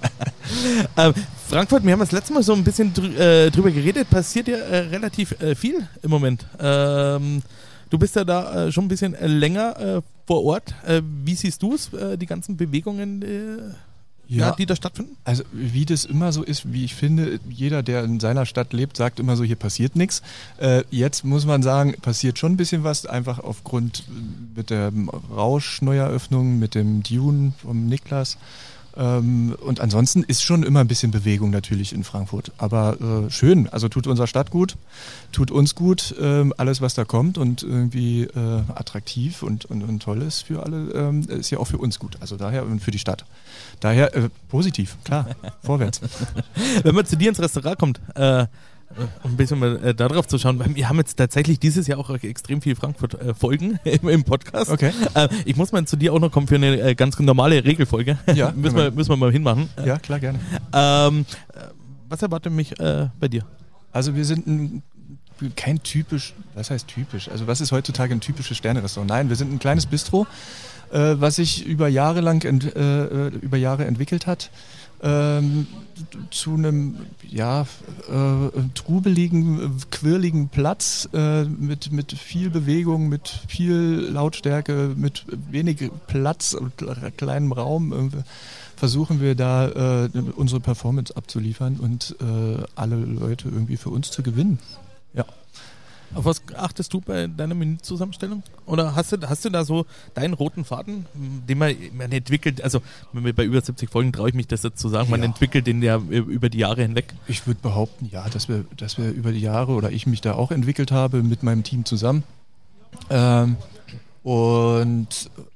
Ähm, Frankfurt, wir haben das letzte Mal so ein bisschen drü äh, drüber geredet, passiert ja äh, relativ äh, viel im Moment. Ähm, du bist ja da äh, schon ein bisschen äh, länger äh, vor Ort. Äh, wie siehst du es, äh, die ganzen Bewegungen, äh, ja. Ja. die da stattfinden? Also wie das immer so ist, wie ich finde, jeder, der in seiner Stadt lebt, sagt immer so, hier passiert nichts. Äh, jetzt muss man sagen, passiert schon ein bisschen was, einfach aufgrund äh, mit der Rausch-Neueröffnung, mit dem Dune vom Niklas. Ähm, und ansonsten ist schon immer ein bisschen Bewegung natürlich in Frankfurt. Aber äh, schön, also tut unserer Stadt gut, tut uns gut, ähm, alles was da kommt und irgendwie äh, attraktiv und, und, und toll ist für alle, ähm, ist ja auch für uns gut. Also daher und für die Stadt. Daher äh, positiv, klar, vorwärts. Wenn man zu dir ins Restaurant kommt, äh, um ein bisschen mal äh, darauf zu schauen, weil wir haben jetzt tatsächlich dieses Jahr auch extrem viel Frankfurt-Folgen äh, im, im Podcast. Okay. Äh, ich muss mal zu dir auch noch kommen für eine äh, ganz normale Regelfolge. Ja, müssen, wir, müssen wir mal hinmachen. Ja, klar, gerne. Ähm, äh, was erwartet mich äh, bei dir? Also wir sind ein, kein typisch, was heißt typisch? Also was ist heutzutage ein typisches Sterne-Restaurant? Nein, wir sind ein kleines Bistro, äh, was sich über Jahre lang ent, äh, über Jahre entwickelt hat. Ähm, zu einem ja, äh, trubeligen, quirligen Platz äh, mit, mit viel Bewegung, mit viel Lautstärke, mit wenig Platz und kleinem Raum. Äh, versuchen wir da äh, unsere Performance abzuliefern und äh, alle Leute irgendwie für uns zu gewinnen. Ja. Auf was achtest du bei deiner Menüzusammenstellung? Oder hast du, hast du da so deinen roten Faden, den man, man entwickelt, also bei über siebzig Folgen traue ich mich das jetzt zu sagen, man Ja. entwickelt den ja über die Jahre hinweg? Ich würde behaupten, ja, dass wir, dass wir über die Jahre oder ich mich da auch entwickelt habe mit meinem Team zusammen. Ähm, und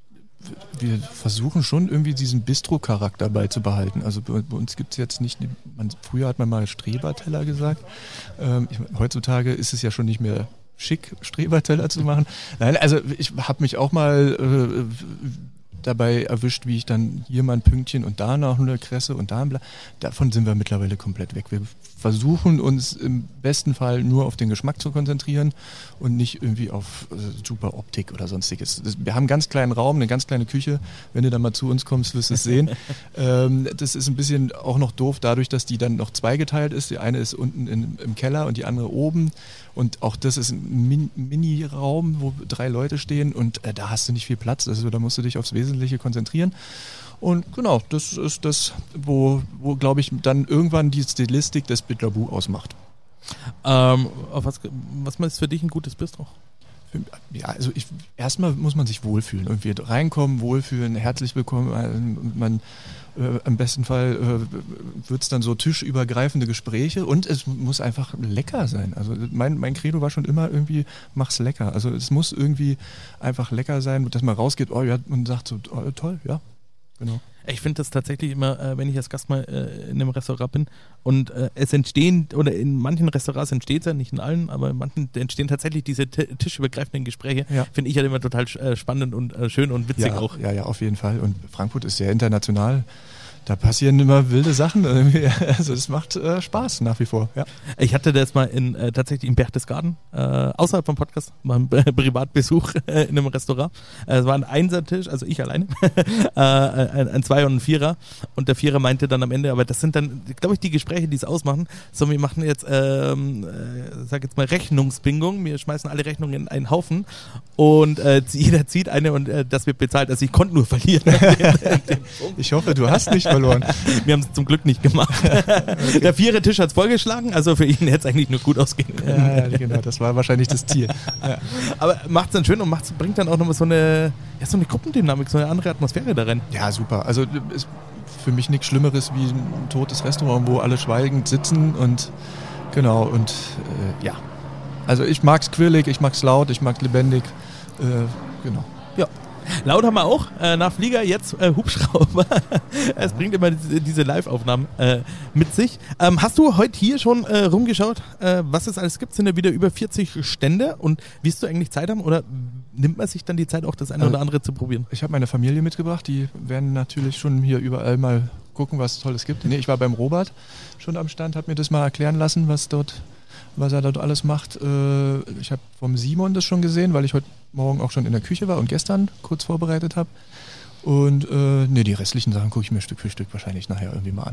wir versuchen schon irgendwie diesen Bistro-Charakter beizubehalten. Also bei, bei uns gibt es jetzt nicht, die, man, früher hat man mal Streberteller gesagt. Ähm, ich, heutzutage ist es ja schon nicht mehr schick, Streberteller zu machen. Nein, also ich habe mich auch mal äh, dabei erwischt, wie ich dann hier mal ein Pünktchen und da noch eine Kresse und da ein Bla. Davon sind wir mittlerweile komplett weg. Wir versuchen uns im besten Fall nur auf den Geschmack zu konzentrieren und nicht irgendwie auf äh, super Optik oder sonstiges. Das, wir haben einen ganz kleinen Raum, eine ganz kleine Küche. Wenn du dann mal zu uns kommst, wirst du es sehen. ähm, das ist ein bisschen auch noch doof, dadurch, dass die dann noch zweigeteilt ist. Die eine ist unten in, im Keller und die andere oben. Und auch das ist ein Min- Mini-Raum, wo drei Leute stehen und äh, da hast du nicht viel Platz. Also da musst du dich aufs Wesentliche konzentrieren. Und genau, das ist das, wo, wo glaube ich, dann irgendwann die Stilistik des Bitlabu ausmacht. Ähm, auf was, was ist für dich ein gutes Bistro? Ja, also ich, erstmal muss man sich wohlfühlen. Irgendwie reinkommen, wohlfühlen, herzlich willkommen. Man, äh, im besten Fall äh, wird es dann so tischübergreifende Gespräche und es muss einfach lecker sein. Also mein, mein Credo war schon immer irgendwie, mach's lecker. Also es muss irgendwie einfach lecker sein, dass man rausgeht, oh ja, und sagt so, oh, toll, ja, genau. Ich finde das tatsächlich immer, äh, wenn ich als Gast mal äh, in einem Restaurant bin und äh, es entstehen, oder in manchen Restaurants entsteht es ja, nicht in allen, aber in manchen entstehen tatsächlich diese t- tischübergreifenden Gespräche, Ja. finde ich halt immer total äh, spannend und äh, schön und witzig Ja, auch. ja, ja, auf jeden Fall. Und Frankfurt ist sehr international. Da passieren immer wilde Sachen. Also es macht äh, Spaß nach wie vor. Ja. Ich hatte das mal in äh, tatsächlich in Berchtesgaden, äh, außerhalb vom Podcast, mal einen äh, Privatbesuch äh, in einem Restaurant. Äh, es war ein Einsertisch, also ich alleine, äh, ein, ein Zwei- und ein Vierer. Und der Vierer meinte dann am Ende, aber das sind dann, glaube ich, die Gespräche, die es ausmachen. So, wir machen jetzt, ähm, äh, sag jetzt mal Rechnungsbingung. Wir schmeißen alle Rechnungen in einen Haufen und äh, jeder zieht eine und äh, das wird bezahlt. Also ich konnte nur verlieren. Ich hoffe, du hast nicht verloren. Wir haben es zum Glück nicht gemacht. Okay. Der Vierer-Tisch hat es vorgeschlagen, also für ihn hätte es eigentlich nur gut ausgehen können. Ja, ja, genau, das war wahrscheinlich das Ziel. Ja. Aber macht es dann schön und macht's, bringt dann auch nochmal so eine, ja, so eine Gruppendynamik, so eine andere Atmosphäre da rein. Ja, super. Also ist für mich nichts Schlimmeres wie ein totes Restaurant, wo alle schweigend sitzen und genau und äh, ja. Also ich mag es quirlig, ich mag es laut, ich mag es lebendig. Äh, genau. Ja. Laut haben wir auch, äh, nach Flieger jetzt äh, Hubschrauber. Es bringt immer diese, diese Live-Aufnahmen äh, mit sich. Ähm, hast du heute hier schon äh, rumgeschaut, äh, was es alles gibt? Sind ja wieder über vierzig Stände und wirst du eigentlich Zeit haben oder nimmt man sich dann die Zeit auch das eine also, oder andere zu probieren? Ich habe meine Familie mitgebracht, die werden natürlich schon hier überall mal gucken, was es Tolles gibt. Nee, ich war beim Robert schon am Stand, habe mir das mal erklären lassen, was dort was er dort alles macht. Ich habe vom Simon das schon gesehen, weil ich heute Morgen auch schon in der Küche war und gestern kurz vorbereitet habe. Und äh, nee, die restlichen Sachen gucke ich mir Stück für Stück wahrscheinlich nachher irgendwie mal an.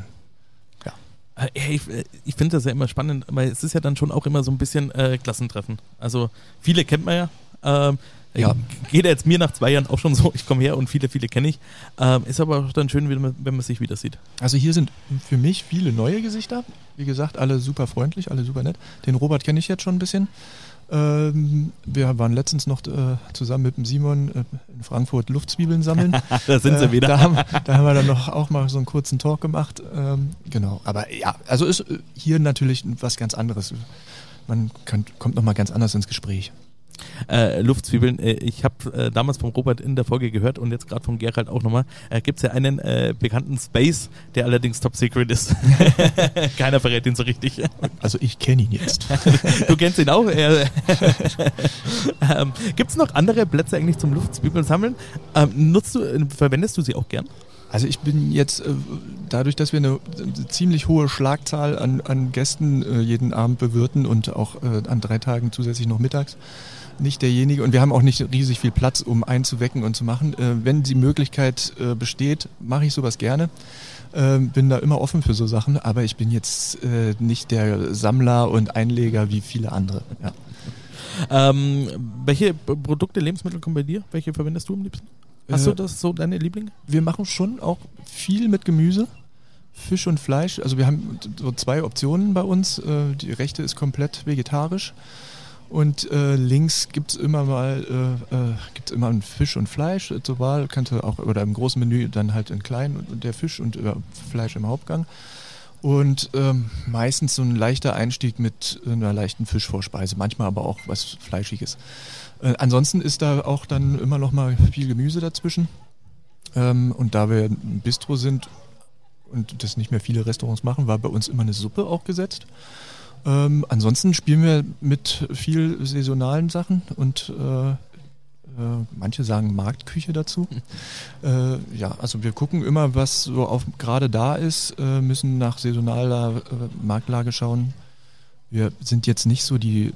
Ja. Ich, ich finde das ja immer spannend, weil es ist ja dann schon auch immer so ein bisschen äh, Klassentreffen. Also viele kennt man ja. Ähm, ja. Geht jetzt mir nach zwei Jahren auch schon so, ich komme her und viele, viele kenne ich. Ähm, ist aber auch dann schön, wenn man, wenn man sich wieder sieht. Also hier sind für mich viele neue Gesichter. Wie gesagt, alle super freundlich, alle super nett. Den Robert kenne ich jetzt schon ein bisschen. Ähm, wir waren letztens noch äh, zusammen mit dem Simon äh, in Frankfurt Luftzwiebeln sammeln. Da sind sie äh, wieder. Da haben, da haben wir dann noch auch mal so einen kurzen Talk gemacht. Ähm, genau, aber ja, also ist hier natürlich was ganz anderes. Man kann, kommt nochmal ganz anders ins Gespräch. Äh, Luftzwiebeln, äh, ich habe äh, damals vom Robert in der Folge gehört und jetzt gerade vom Gerald auch nochmal, äh, gibt es ja einen äh, bekannten Space, der allerdings Top Secret ist. Keiner verrät ihn so richtig. Also ich kenne ihn jetzt. Du kennst ihn auch? ähm, gibt es noch andere Plätze eigentlich zum Luftzwiebeln sammeln? Ähm, nutzt du, äh, verwendest du sie auch gern? Also ich bin jetzt, äh, dadurch, dass wir eine, eine ziemlich hohe Schlagzahl an, an Gästen äh, jeden Abend bewirten und auch äh, an drei Tagen zusätzlich noch mittags, nicht derjenige, und wir haben auch nicht riesig viel Platz, um einzuwecken und zu machen. Äh, wenn die Möglichkeit äh, besteht, mache ich sowas gerne. Äh, bin da immer offen für so Sachen, aber ich bin jetzt äh, nicht der Sammler und Einleger wie viele andere. Ja. Ähm, welche B- Produkte, Lebensmittel kommen bei dir? Welche verwendest du am liebsten? Hast Äh, du das so deine Lieblinge? Wir machen schon auch viel mit Gemüse, Fisch und Fleisch. Also wir haben so zwei Optionen bei uns. Äh, Die rechte ist komplett vegetarisch. Und äh, links gibt es immer mal äh, äh, gibt's immer ein Fisch und Fleisch zur Wahl, kannst du auch, oder im großen Menü dann halt in klein und, und der Fisch und äh, Fleisch im Hauptgang. Und ähm, meistens so ein leichter Einstieg mit einer leichten Fischvorspeise, manchmal aber auch was Fleischiges. Äh, ansonsten ist da auch dann immer noch mal viel Gemüse dazwischen. Ähm, und da wir ein Bistro sind und das nicht mehr viele Restaurants machen, war bei uns immer eine Suppe auch gesetzt. Ähm, ansonsten spielen wir mit viel saisonalen Sachen und äh, äh, manche sagen Marktküche dazu. äh, ja, also wir gucken immer, was so auf gerade da ist, äh, müssen nach saisonaler äh, Marktlage schauen. Wir sind jetzt nicht so die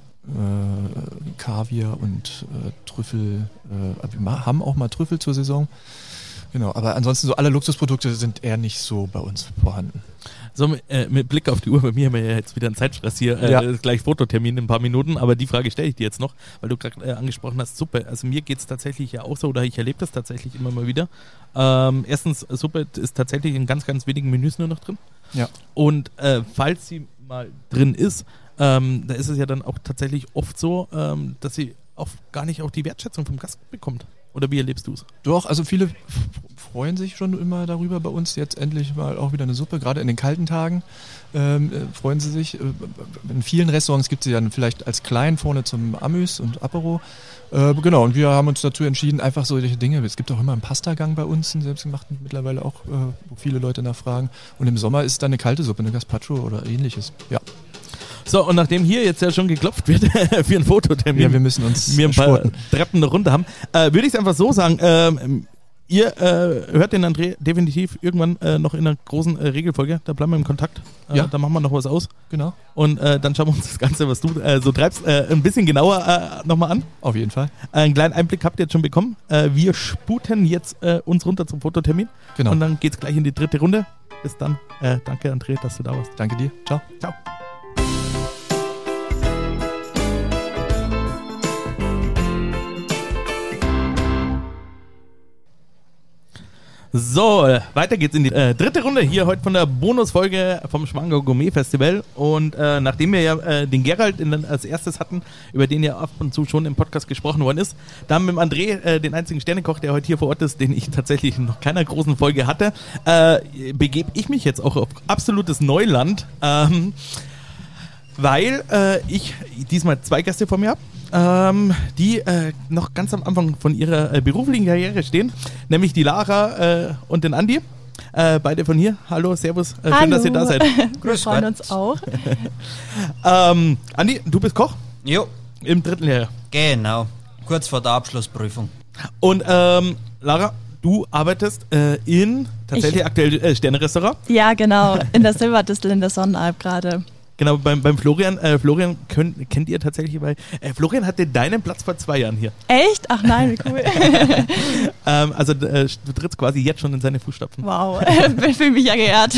äh, Kaviar und äh, Trüffel, äh, wir haben auch mal Trüffel zur Saison. Genau, aber ansonsten so alle Luxusprodukte sind eher nicht so bei uns vorhanden. So, äh, mit Blick auf die Uhr, bei mir haben wir ja jetzt wieder einen Zeitstress hier, äh, Ja. gleich Fototermin in ein paar Minuten, aber die Frage stelle ich dir jetzt noch, weil du gerade äh, angesprochen hast, Suppe. Also mir geht es tatsächlich ja auch so, oder ich erlebe das tatsächlich immer mal wieder. Ähm, erstens, Suppe ist tatsächlich in ganz, ganz wenigen Menüs nur noch drin. Ja. Und äh, falls sie mal drin ist, ähm, da ist es ja dann auch tatsächlich oft so, ähm, dass sie auch gar nicht auch die Wertschätzung vom Gast bekommt. Oder wie erlebst du es? Doch, also viele f- freuen sich schon immer darüber bei uns, jetzt endlich mal auch wieder eine Suppe, gerade in den kalten Tagen ähm, äh, freuen sie sich. Äh, in vielen Restaurants gibt es sie dann vielleicht als klein vorne zum Amüs und Apero. Äh, genau, und wir haben uns dazu entschieden, einfach solche Dinge, es gibt auch immer einen Pastagang bei uns, einen selbstgemachten mittlerweile auch, äh, wo viele Leute nachfragen. Und im Sommer ist dann eine kalte Suppe, eine Gazpacho oder ähnliches. Ja, So, und nachdem hier jetzt ja schon geklopft wird für ein Fototermin, ja wir müssen uns wir ein paar sporten. Treppen noch runter haben, äh, würde ich es einfach so sagen, ähm, Ihr äh, hört den André definitiv irgendwann äh, noch in einer großen äh, Regelfolge. Da bleiben wir im Kontakt. Äh, Ja. Da machen wir noch was aus. Genau, Und äh, dann schauen wir uns das Ganze, was du äh, so treibst, äh, ein bisschen genauer äh, nochmal an. auf jeden Fall. Äh, einen kleinen Einblick habt ihr jetzt schon bekommen. Äh, wir sputen jetzt äh, uns runter zum Fototermin. Genau. Und dann geht's gleich in die dritte Runde. Bis dann. Äh, danke, André, dass du da warst. Danke dir. Ciao. Ciao. So, äh, weiter geht's in die äh, dritte Runde hier heute von der Bonusfolge vom Schwangau Gourmet Festival. Und äh, nachdem wir ja äh, den Gerald in, als erstes hatten, über den ja ab und zu schon im Podcast gesprochen worden ist, da haben wir mit dem André, äh, den einzigen Sternekoch, der heute hier vor Ort ist, den ich tatsächlich in noch keiner großen Folge hatte, äh, begebe ich mich jetzt auch auf absolutes Neuland, ähm, weil äh, ich diesmal zwei Gäste vor mir habe. Ähm, die äh, noch ganz am Anfang von ihrer äh, beruflichen Karriere stehen, nämlich die Lara äh, und den Andi. Äh, beide von hier. Hallo, servus. Äh, schön, Hallo. dass ihr da seid. Wir Grüß freuen Gott. uns auch. ähm, Andi, du bist Koch Jo, im dritten Lehrjahr. genau. Kurz vor der Abschlussprüfung. Und ähm, Lara, du arbeitest äh, in tatsächlich Ich- aktuell äh, Sterne-Restaurant. Ja, genau. In der Silberdistel in der Sonnenalp gerade. Genau, beim, beim Florian. Äh, Florian könnt, kennt ihr tatsächlich, weil äh, Florian hatte deinen Platz vor zwei Jahren hier. Echt? Ach nein, wie cool. Ähm, also äh, du trittst quasi jetzt schon in seine Fußstapfen. Wow, ich fühle mich ja geehrt.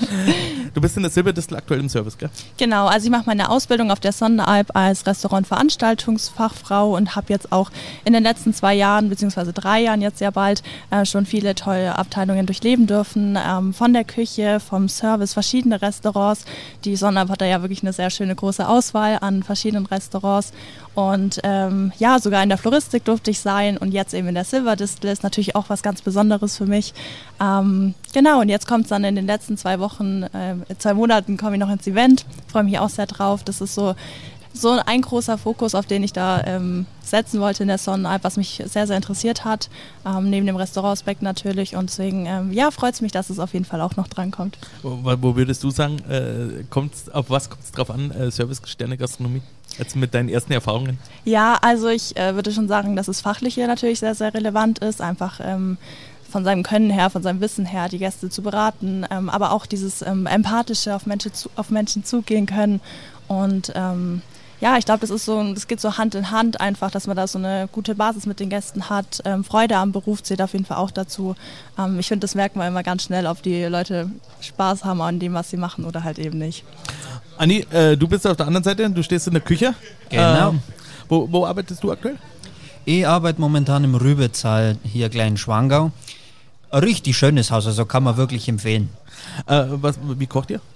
Du bist in der Silberdistel aktuell im Service, gell? Genau, also ich mache meine Ausbildung auf der Sonnenalp als Restaurant-Veranstaltungsfachfrau und habe jetzt auch in den letzten zwei Jahren, beziehungsweise drei Jahren jetzt ja bald, äh, schon viele tolle Abteilungen durchleben dürfen. Ähm, von der Küche, vom Service, verschiedene Restaurants. Die Sonnenalp hat da ja wirklich eine sehr schöne große Auswahl an verschiedenen Restaurants. Und ähm, ja, sogar in der Floristik durfte ich sein und jetzt eben in der Silberdistel ist natürlich auch was ganz Besonderes für mich. Ähm, genau, und jetzt kommt es dann in den letzten zwei Wochen, äh, zwei Monaten komme ich noch ins Event. Freue mich auch sehr drauf. Das ist so, so ein großer Fokus, auf den ich da ähm, setzen wollte in der Sonnenalp, was mich sehr, sehr interessiert hat. Ähm, neben dem Restaurantaspekt natürlich. Und deswegen, ähm, ja, freut es mich, dass es auf jeden Fall auch noch drankommt. Wo, wo würdest du sagen, äh, kommt's, auf was kommt es drauf an, äh, Service, Sterne, Gastronomie? Jetzt mit deinen ersten Erfahrungen? Ja, also ich äh, würde schon sagen, dass es fachlich hier natürlich sehr, sehr relevant ist. Einfach ähm, von seinem Können her, von seinem Wissen her, die Gäste zu beraten. Ähm, aber auch dieses ähm, Empathische, auf Menschen, zu, auf Menschen zugehen können. Und ähm, ja, ich glaube, das ist so, das geht so Hand in Hand einfach, dass man da so eine gute Basis mit den Gästen hat. Ähm, Freude am Beruf zählt auf jeden Fall auch dazu. Ähm, ich finde, das merkt man immer ganz schnell, ob die Leute Spaß haben an dem, was sie machen oder halt eben nicht. Anni, äh, du bist auf der anderen Seite, du stehst in der Küche. Genau. Ähm, wo, wo arbeitest du aktuell? Ich arbeite momentan im Rübezahl hier gleich in Schwangau. Ein richtig schönes Haus, also kann man wirklich empfehlen. Äh, was, wie kocht ihr?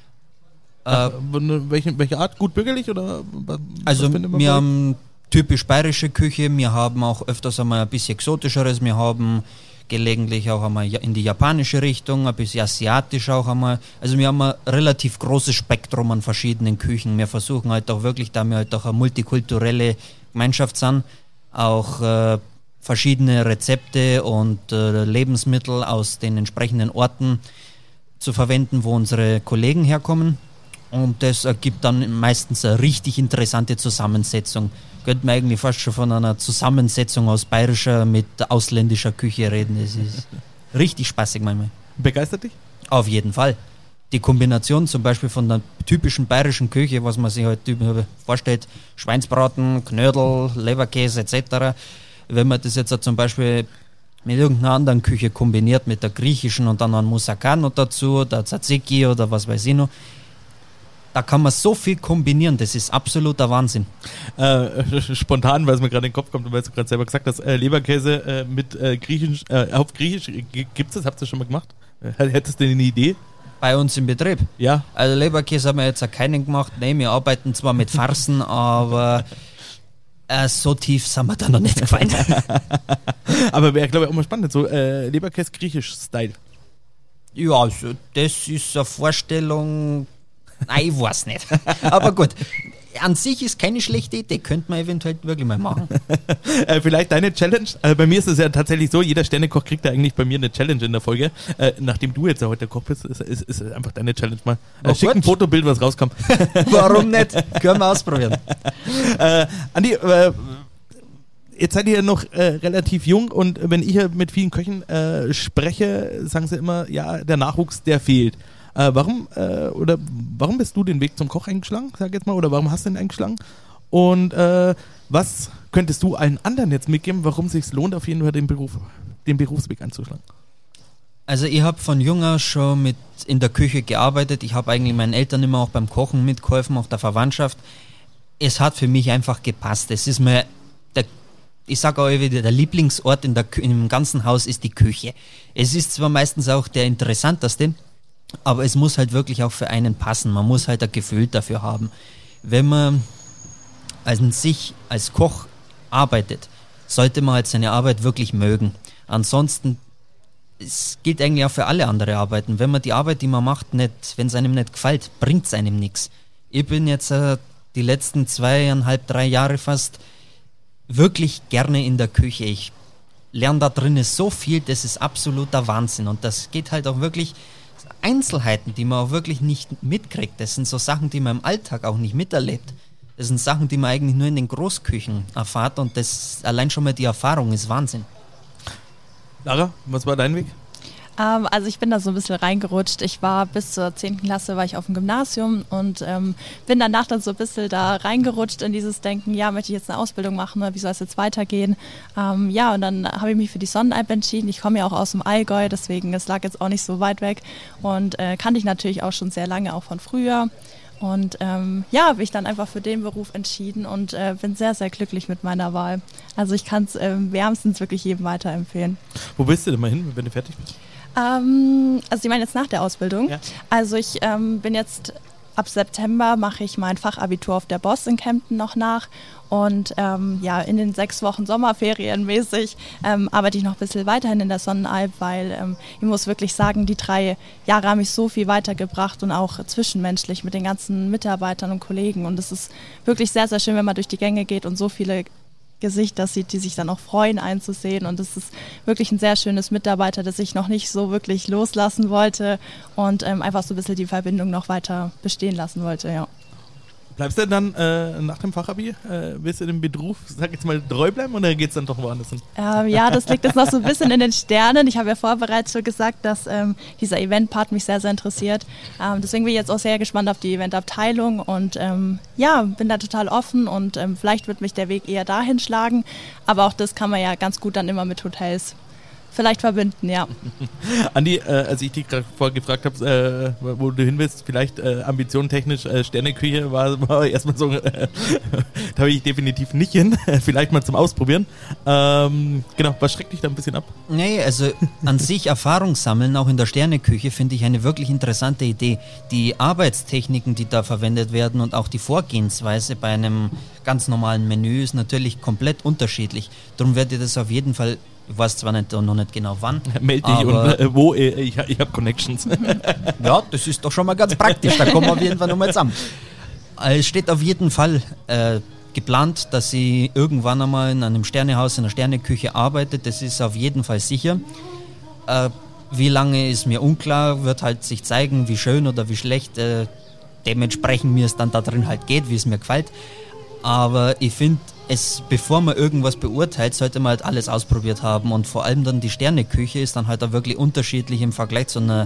Äh, Äh, welche, welche Art? Gut bürgerlich oder? Was, Also was findet man wir bei euch? haben typisch bayerische Küche, wir haben auch öfters einmal ein bisschen exotischeres, wir haben gelegentlich auch einmal in die japanische Richtung, ein bisschen asiatisch auch einmal. Also wir haben ein relativ großes Spektrum an verschiedenen Küchen. Wir versuchen halt auch wirklich, da wir halt auch eine multikulturelle Gemeinschaft sind, auch äh, verschiedene Rezepte und äh, Lebensmittel aus den entsprechenden Orten zu verwenden, wo unsere Kollegen herkommen. Und das ergibt dann meistens eine richtig interessante Zusammensetzung. Könnte man eigentlich fast schon von einer Zusammensetzung aus bayerischer mit ausländischer Küche reden. Es ist richtig spaßig manchmal. Begeistert dich? Auf jeden Fall. Die Kombination zum Beispiel von der typischen bayerischen Küche, was man sich halt vorstellt, Schweinsbraten, Knödel, Leberkäse et cetera. Wenn man das jetzt zum Beispiel mit irgendeiner anderen Küche kombiniert, mit der griechischen und dann noch ein Moussaka noch dazu, der Tzatziki oder was weiß ich noch, da kann man so viel kombinieren, das ist absoluter Wahnsinn. Äh, spontan, weil es mir gerade in den Kopf kommt und weil du gerade selber gesagt hast, äh, Leberkäse äh, mit äh, Griechisch, äh, auf Griechisch, gibt es das? Habt ihr das schon mal gemacht? Äh, hättest du eine Idee? Bei uns im Betrieb. Ja. Also Leberkäse haben wir jetzt auch keinen gemacht. Nein, wir arbeiten zwar mit Farsen, aber äh, so tief sind wir da noch nicht gefallen. Aber wäre, glaube ich, auch mal spannend, so äh, Leberkäse griechisch-Style. Ja, also das ist eine Vorstellung, nein, ich weiß nicht. Aber gut, an sich ist keine schlechte Idee, könnte man eventuell wirklich mal machen. äh, vielleicht deine Challenge. Äh, bei mir ist es ja tatsächlich so, jeder Sternekoch kriegt ja eigentlich bei mir eine Challenge in der Folge. Äh, nachdem du jetzt ja heute der Koch bist, ist, ist, ist einfach deine Challenge mal. Äh, Oh, schick gut. ein Fotobild, was rauskommt. Warum nicht? Können wir ausprobieren. äh, Andi, äh, jetzt seid ihr ja noch äh, relativ jung und wenn ich ja mit vielen Köchen äh, spreche, sagen sie immer, ja, der Nachwuchs, der fehlt. Äh, warum äh, oder warum bist du den Weg zum Koch eingeschlagen, sag jetzt mal, oder warum hast du den eingeschlagen? Und äh, was könntest du allen anderen jetzt mitgeben, warum es sich lohnt, auf jeden Fall den Beruf, den Berufsweg einzuschlagen? Also ich habe von jung schon mit in der Küche gearbeitet. Ich habe eigentlich meinen Eltern immer auch beim Kochen mitgeholfen, auch der Verwandtschaft. Es hat für mich einfach gepasst. Es ist mir, der, ich sage auch wieder, der Lieblingsort in der, im ganzen Haus ist die Küche. Es ist zwar meistens auch der interessanteste, aber es muss halt wirklich auch für einen passen. Man muss halt ein Gefühl dafür haben. Wenn man an sich als Koch arbeitet, sollte man halt seine Arbeit wirklich mögen. Ansonsten, es gilt eigentlich auch für alle andere Arbeiten. Wenn man die Arbeit, die man macht, nicht, wenn es einem nicht gefällt, bringt es einem nichts. Ich bin jetzt äh, die letzten zweieinhalb, drei Jahre fast wirklich gerne in der Küche. Ich lerne da drinnen so viel, das ist absoluter Wahnsinn. Und das geht halt auch wirklich Einzelheiten, die man auch wirklich nicht mitkriegt. Das sind so Sachen, die man im Alltag auch nicht miterlebt. Das sind Sachen, die man eigentlich nur in den Großküchen erfährt und das allein schon mal die Erfahrung ist Wahnsinn. Lara, was war dein Weg? Ähm, also ich bin da so ein bisschen reingerutscht. Ich war bis zur zehnten Klasse war ich auf dem Gymnasium und ähm, bin danach dann so ein bisschen da reingerutscht in dieses Denken, ja, möchte ich jetzt eine Ausbildung machen oder wie soll es jetzt weitergehen? Ähm, ja, und dann habe ich mich für die Sonnenalp entschieden. Ich komme ja auch aus dem Allgäu, deswegen, es lag jetzt auch nicht so weit weg und äh, kannte ich natürlich auch schon sehr lange, auch von früher. Und ähm, ja, habe ich dann einfach für den Beruf entschieden und äh, bin sehr, sehr glücklich mit meiner Wahl. Also ich kann es äh, wärmstens wirklich jedem weiterempfehlen. Wo willst du denn mal hin, wenn du fertig bist? Ähm, also ich meine jetzt nach der Ausbildung. Ja. Also ich ähm, bin jetzt, ab September mache ich mein Fachabitur auf der Boss in Kempten noch nach. Und ähm, ja, in den sechs Wochen Sommerferien mäßig ähm, arbeite ich noch ein bisschen weiterhin in der Sonnenalp, weil ähm, ich muss wirklich sagen, die drei Jahre haben mich so viel weitergebracht und auch zwischenmenschlich mit den ganzen Mitarbeitern und Kollegen. Und es ist wirklich sehr, sehr schön, wenn man durch die Gänge geht und so viele Gesichter sieht, die sich dann auch freuen einzusehen. Und es ist wirklich ein sehr schönes Mitarbeiter, das ich noch nicht so wirklich loslassen wollte und ähm, einfach so ein bisschen die Verbindung noch weiter bestehen lassen wollte, ja. Bleibst du dann äh, nach dem Fachabi, äh, willst du dem Beruf, sag jetzt mal, treu bleiben oder geht's dann doch woanders hin? Ähm, ja, das liegt jetzt noch so ein bisschen in den Sternen. Ich habe ja vorher bereits schon gesagt, dass ähm, dieser Event-Part mich sehr, sehr interessiert. Ähm, deswegen bin ich jetzt auch sehr gespannt auf die Eventabteilung und ähm, ja, bin da total offen und ähm, vielleicht wird mich der Weg eher dahin schlagen. Aber auch das kann man ja ganz gut dann immer mit Hotels vielleicht verbinden, ja. Andi, äh, als ich dich gerade vorher gefragt habe, äh, wo du hin willst, vielleicht äh, ambitionentechnisch äh, Sterneküche war, war erstmal so, äh, da will ich definitiv nicht hin, vielleicht mal zum Ausprobieren. Ähm, genau, was schreckt dich da ein bisschen ab? Nee, also an sich Erfahrung sammeln, auch in der Sterneküche, finde ich eine wirklich interessante Idee. Die Arbeitstechniken, die da verwendet werden und auch die Vorgehensweise bei einem ganz normalen Menü ist natürlich komplett unterschiedlich. Darum werde ich das auf jeden Fall, ich weiß zwar nicht, noch nicht genau wann. Meld dich und äh, wo, äh, ich, ich habe Connections. Ja, das ist doch schon mal ganz praktisch, da kommen wir auf jeden Fall nochmal zusammen. Es steht auf jeden Fall äh, geplant, dass sie irgendwann einmal in einem Sternehaus, in einer Sterneküche arbeitet, das ist auf jeden Fall sicher. Äh, wie lange ist mir unklar, wird halt sich zeigen, wie schön oder wie schlecht äh, dementsprechend mir es dann da drin halt geht, wie es mir gefällt. Aber ich finde, es, bevor man irgendwas beurteilt, sollte man halt alles ausprobiert haben und vor allem dann die Sterneküche ist dann halt auch wirklich unterschiedlich im Vergleich zu einer,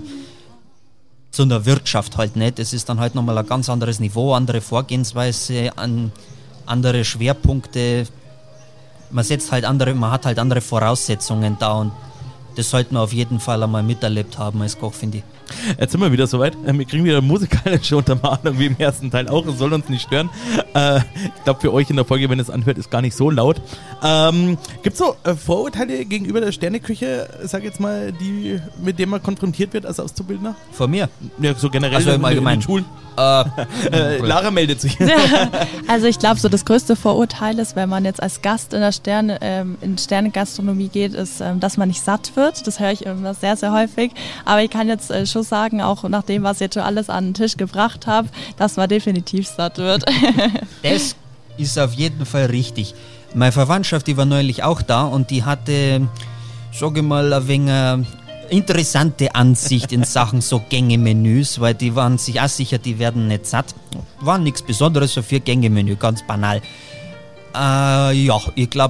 zu einer Wirtschaft halt nicht. Es ist dann halt nochmal ein ganz anderes Niveau, andere Vorgehensweise, an, andere Schwerpunkte. Man setzt halt andere, man hat halt andere Voraussetzungen da und das sollten wir auf jeden Fall einmal miterlebt haben als Koch, finde ich. Jetzt sind wir wieder soweit. Wir kriegen wieder musikalische Untermalung, wie im ersten Teil auch. Es soll uns nicht stören. Äh, ich glaube, für euch in der Folge, wenn es anhört, ist gar nicht so laut. Ähm, Gibt es so äh, Vorurteile gegenüber der Sterneküche, sag jetzt mal, die, mit denen man konfrontiert wird als Auszubildender? Von mir? Ja, so generell also im Allgemeinen. In den Schulen. Äh, äh, Lara meldet sich. Also ich glaube, so das größte Vorurteil ist, wenn man jetzt als Gast in der Sterne, ähm, in Sternegastronomie geht, ist, ähm, dass man nicht satt wird. Das höre ich immer sehr, sehr häufig. Aber ich kann jetzt äh, schon sagen, auch nach dem, was ich jetzt schon alles an den Tisch gebracht habe, dass man definitiv satt wird. Das ist auf jeden Fall richtig. Meine Verwandtschaft, die war neulich auch da und die hatte, sage ich mal, ein wenig interessante Ansicht in Sachen so Gänge-Menüs, weil die waren sich auch sicher, die werden nicht satt. War nichts Besonderes, so vier Gänge-Menü, ganz banal. Äh, ja, ich glaube,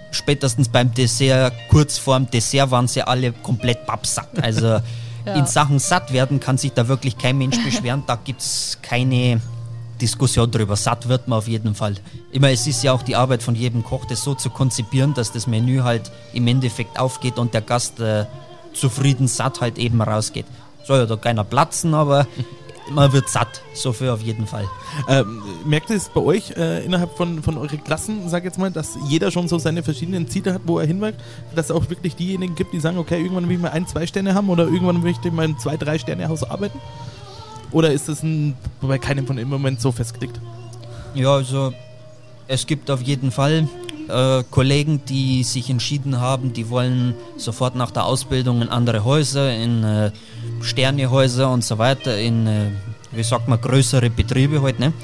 spätestens beim Dessert, kurz vorm Dessert waren sie alle komplett pappsatt. Also ja. In Sachen satt werden kann sich da wirklich kein Mensch beschweren. Da gibt es keine Diskussion drüber. Satt wird man auf jeden Fall. Immer, es ist ja auch die Arbeit von jedem Koch, das so zu konzipieren, dass das Menü halt im Endeffekt aufgeht und der Gast äh, zufrieden satt halt eben rausgeht. Soll ja da keiner platzen, aber man wird satt, so viel auf jeden Fall. Ähm, merkt ihr es bei euch äh, innerhalb von, von euren Klassen, sag jetzt mal, dass jeder schon so seine verschiedenen Ziele hat, wo er hinwirkt, dass es auch wirklich diejenigen gibt, die sagen, okay, irgendwann will ich mal ein, zwei Sterne haben oder irgendwann will ich mal ein zwei, drei Sterne Haus arbeiten? Oder ist das ein, bei keinem von im Moment so festgelegt? Ja, also es gibt auf jeden Fall äh, Kollegen, die sich entschieden haben, die wollen sofort nach der Ausbildung in andere Häuser, in äh, Sternehäuser und so weiter, in, äh, wie sagt man, größere Betriebe halt, ne?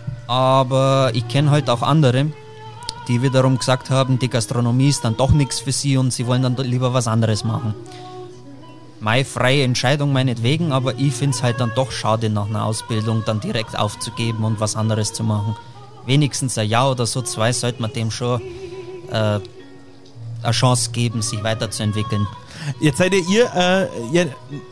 Aber ich kenne halt auch andere, die wiederum gesagt haben, die Gastronomie ist dann doch nichts für sie und sie wollen dann lieber was anderes machen. Meine freie Entscheidung meinetwegen, aber ich finde es halt dann doch schade, nach einer Ausbildung dann direkt aufzugeben und was anderes zu machen. Wenigstens ein Jahr oder so, zwei, sollte man dem schon äh, eine Chance geben, sich weiterzuentwickeln. Jetzt seid ihr, ihr, äh, ihr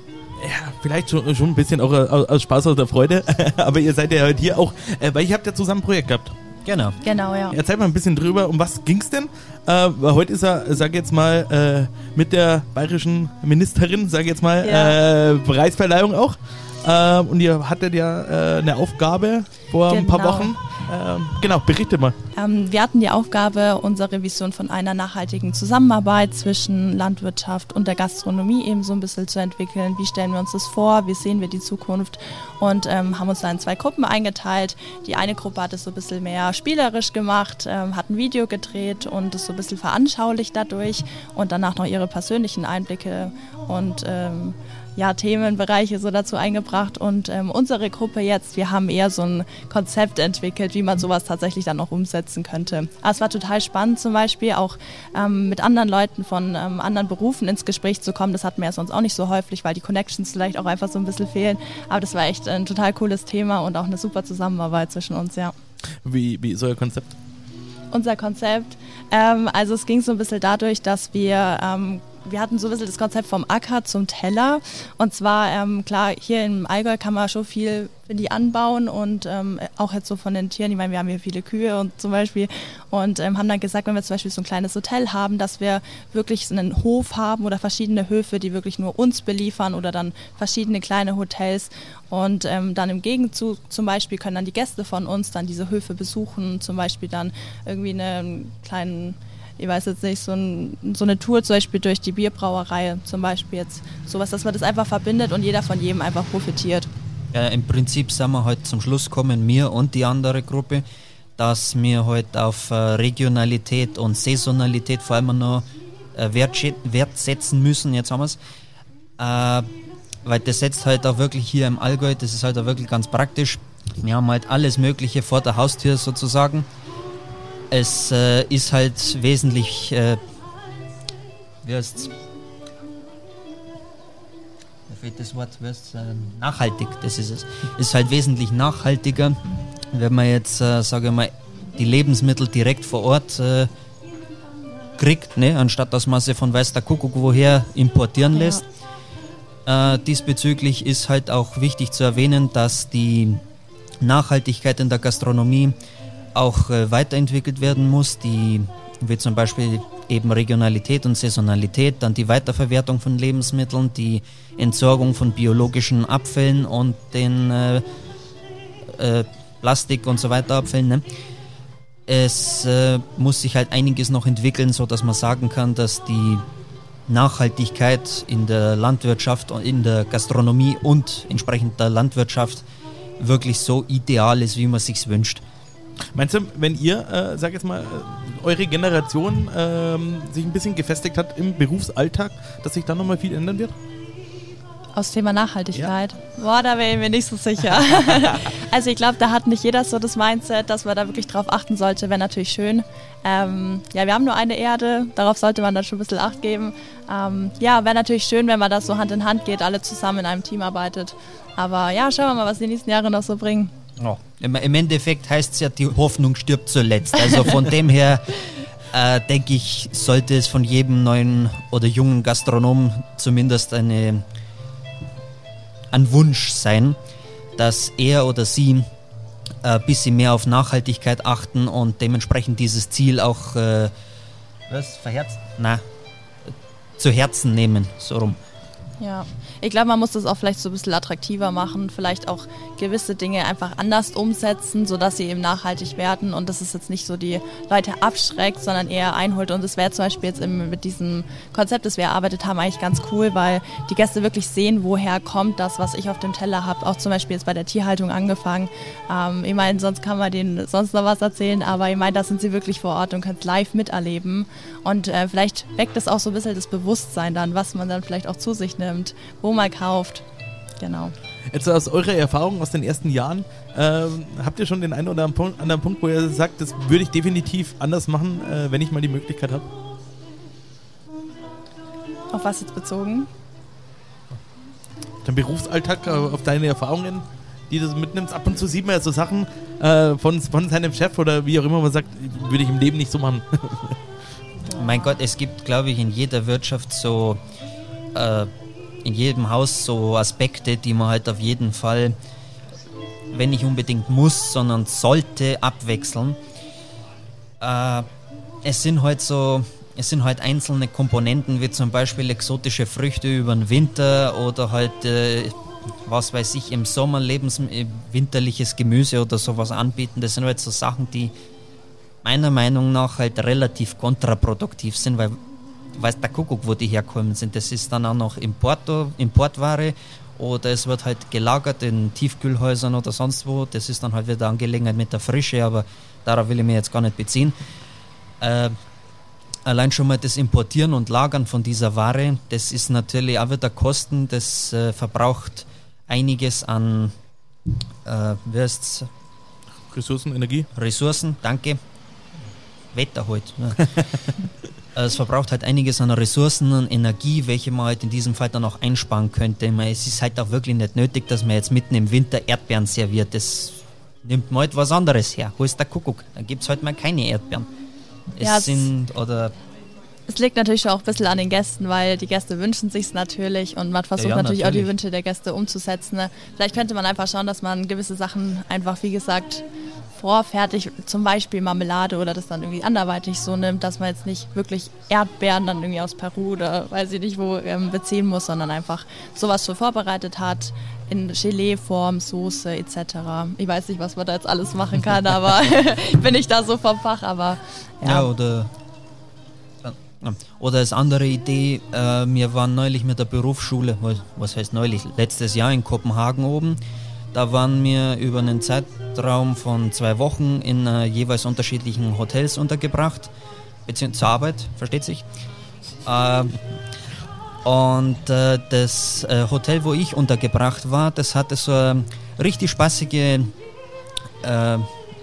ja, vielleicht schon, schon ein bisschen auch aus, aus Spaß, aus der Freude, aber ihr seid ja heute hier auch, äh, weil ihr habt ja zusammen ein Projekt gehabt. Genau. Genau, ja. Erzähl mal ein bisschen drüber, um was ging's denn? Äh, weil heute ist er, sag jetzt mal, äh, mit der bayerischen Ministerin, sag jetzt mal, Ja. äh, Preisverleihung auch. Äh, und ihr hattet ja äh, eine Aufgabe vor Genau. ein paar Wochen. Ähm, genau, berichtet mal. Ähm, wir hatten die Aufgabe, unsere Vision von einer nachhaltigen Zusammenarbeit zwischen Landwirtschaft und der Gastronomie eben so ein bisschen zu entwickeln. Wie stellen wir uns das vor? Wie sehen wir die Zukunft? Und ähm, haben uns da in zwei Gruppen eingeteilt. Die eine Gruppe hat es so ein bisschen mehr spielerisch gemacht, ähm, hat ein Video gedreht und es so ein bisschen veranschaulicht dadurch und danach noch ihre persönlichen Einblicke und ähm, ja, Themenbereiche so dazu eingebracht und ähm, unsere Gruppe jetzt, wir haben eher so ein Konzept entwickelt, wie man sowas tatsächlich dann auch umsetzen könnte. Aber es war total spannend zum Beispiel auch ähm, mit anderen Leuten von ähm, anderen Berufen ins Gespräch zu kommen. Das hatten wir ja sonst auch nicht so häufig, weil die Connections vielleicht auch einfach so ein bisschen fehlen. Aber das war echt ein total cooles Thema und auch eine super Zusammenarbeit zwischen uns, ja. Wie, wie ist euer Konzept? Unser Konzept, ähm, also es ging so ein bisschen dadurch, dass wir ähm, wir hatten so ein bisschen das Konzept vom Acker zum Teller und zwar, ähm, klar, hier im Allgäu kann man schon viel für die anbauen und ähm, auch jetzt so von den Tieren, ich meine, wir haben hier viele Kühe und zum Beispiel und ähm, haben dann gesagt, wenn wir zum Beispiel so ein kleines Hotel haben, dass wir wirklich so einen Hof haben oder verschiedene Höfe, die wirklich nur uns beliefern oder dann verschiedene kleine Hotels und ähm, dann im Gegenzug zum Beispiel können dann die Gäste von uns dann diese Höfe besuchen, zum Beispiel dann irgendwie einen kleinen, ich weiß jetzt nicht, so, ein, so eine Tour zum Beispiel durch die Bierbrauerei zum Beispiel jetzt sowas, dass man das einfach verbindet und jeder von jedem einfach profitiert. Ja, im Prinzip sind wir heute zum Schluss kommen, wir und die andere Gruppe, dass wir heute auf äh, Regionalität und Saisonalität vor allem noch äh, Wert, Wert setzen müssen, jetzt haben wir es. Äh, weil das setzt halt auch wirklich hier im Allgäu, das ist halt auch wirklich ganz praktisch. Wir haben halt alles Mögliche vor der Haustür sozusagen. Es äh, ist halt wesentlich, äh, wie heißt's? Mir fehlt das Wort, wie heißt's? Äh, nachhaltig, das ist es. Ist halt wesentlich nachhaltiger, wenn man jetzt, äh, sage ich mal, die Lebensmittel direkt vor Ort äh, kriegt, ne? Anstatt dass man sie von weiß der Kuckuck woher importieren Ja. lässt. Äh, diesbezüglich ist halt auch wichtig zu erwähnen, dass die Nachhaltigkeit in der Gastronomie auch äh, weiterentwickelt werden muss, die wie zum Beispiel eben Regionalität und Saisonalität, dann die Weiterverwertung von Lebensmitteln, die Entsorgung von biologischen Abfällen und den äh, äh, Plastik und so weiter Abfällen. Ne? Es äh, muss sich halt einiges noch entwickeln, so dass man sagen kann, dass die Nachhaltigkeit in der Landwirtschaft und in der Gastronomie und entsprechend der Landwirtschaft wirklich so ideal ist, wie man sich's wünscht. Meinst du, wenn ihr, äh, sag jetzt mal, eure Generation ähm, sich ein bisschen gefestigt hat im Berufsalltag, dass sich da nochmal viel ändern wird? Aus Thema Nachhaltigkeit? Ja. Boah, da wäre ich mir nicht so sicher. Also ich glaube, da hat nicht jeder so das Mindset, dass man da wirklich drauf achten sollte, wäre natürlich schön. Ähm, ja, wir haben nur eine Erde, darauf sollte man dann schon ein bisschen Acht geben. Ähm, ja, wäre natürlich schön, wenn man das so Hand in Hand geht, alle zusammen in einem Team arbeitet. Aber ja, schauen wir mal, was die nächsten Jahre noch so bringen. Ja. Im Endeffekt heißt es ja, die Hoffnung stirbt zuletzt. Also von dem her äh, denke ich, sollte es von jedem neuen oder jungen Gastronomen zumindest eine, ein Wunsch sein, dass er oder sie ein bisschen mehr auf Nachhaltigkeit achten und dementsprechend dieses Ziel auch äh, was, verherzen? Na, zu Herzen nehmen, so rum. Ja, ich glaube, man muss das auch vielleicht so ein bisschen attraktiver machen, vielleicht auch gewisse Dinge einfach anders umsetzen, sodass sie eben nachhaltig werden und dass es jetzt nicht so die Leute abschreckt, sondern eher einholt. Und das wäre zum Beispiel jetzt im, mit diesem Konzept, das wir erarbeitet haben, eigentlich ganz cool, weil die Gäste wirklich sehen, woher kommt das, was ich auf dem Teller habe. Auch zum Beispiel jetzt bei der Tierhaltung angefangen. Ähm, ich meine, sonst kann man denen sonst noch was erzählen, aber ich meine, da sind sie wirklich vor Ort und können es live miterleben. Und äh, vielleicht weckt es auch so ein bisschen das Bewusstsein dann, was man dann vielleicht auch zu sich nimmt, wo man kauft. Genau. Jetzt aus eurer Erfahrung aus den ersten Jahren, ähm, habt ihr schon den einen oder anderen Punkt, wo ihr sagt, das würde ich definitiv anders machen, äh, wenn ich mal die Möglichkeit habe? Auf was jetzt bezogen? Dein Berufsalltag, äh, auf deine Erfahrungen, die du mitnimmst. Ab und zu sieht man ja so Sachen äh, von, von seinem Chef oder wie auch immer man sagt, würde ich im Leben nicht so machen. Mein Gott, es gibt, glaube ich, in jeder Wirtschaft so äh, in jedem Haus so Aspekte, die man halt auf jeden Fall, wenn nicht unbedingt muss, sondern sollte abwechseln. Äh, es sind halt so, es sind halt einzelne Komponenten, wie zum Beispiel exotische Früchte über den Winter oder halt, äh, was weiß ich, im Sommer lebens winterliches Gemüse oder sowas anbieten. Das sind halt so Sachen, die meiner Meinung nach halt relativ kontraproduktiv sind, weil weiß der Kuckuck, wo die herkommen sind. Das ist dann auch noch Importo, Importware oder es wird halt gelagert in Tiefkühlhäusern oder sonst wo. Das ist dann halt wieder Angelegenheit mit der Frische, aber darauf will ich mich jetzt gar nicht beziehen. Äh, allein schon mal das Importieren und Lagern von dieser Ware, das ist natürlich auch wieder Kosten, das äh, verbraucht einiges an äh, wie heißt's? Ressourcen, Energie? Ressourcen, danke. Wetter halt. Ja. Es verbraucht halt einiges an Ressourcen und Energie, welche man halt in diesem Fall dann auch einsparen könnte. Es ist halt auch wirklich nicht nötig, dass man jetzt mitten im Winter Erdbeeren serviert. Das nimmt man halt was anderes her. Wo ist der Kuckuck? Da gibt es halt mal keine Erdbeeren. Es ja, sind, oder... Es liegt natürlich auch ein bisschen an den Gästen, weil die Gäste wünschen sich es natürlich und man versucht ja, ja, natürlich, natürlich auch die Wünsche der Gäste umzusetzen. Vielleicht könnte man einfach schauen, dass man gewisse Sachen einfach, wie gesagt, vorfertig, zum Beispiel Marmelade oder das dann irgendwie anderweitig so nimmt, dass man jetzt nicht wirklich Erdbeeren dann irgendwie aus Peru oder weiß ich nicht wo ähm, beziehen muss, sondern einfach sowas schon vorbereitet hat, in Gelee-Form, Soße et cetera. Ich weiß nicht, was man da jetzt alles machen kann, aber bin ich da so vom Fach, aber ja. Ja, oder... Oder als andere Idee, äh, wir waren neulich mit der Berufsschule, was heißt neulich, letztes Jahr in Kopenhagen oben. Da waren wir über einen Zeitraum von zwei Wochen in äh, jeweils unterschiedlichen Hotels untergebracht, beziehungsweise zur Arbeit, versteht sich. Äh, und äh, das äh, Hotel, wo ich untergebracht war, das hatte so eine richtig spaßige äh,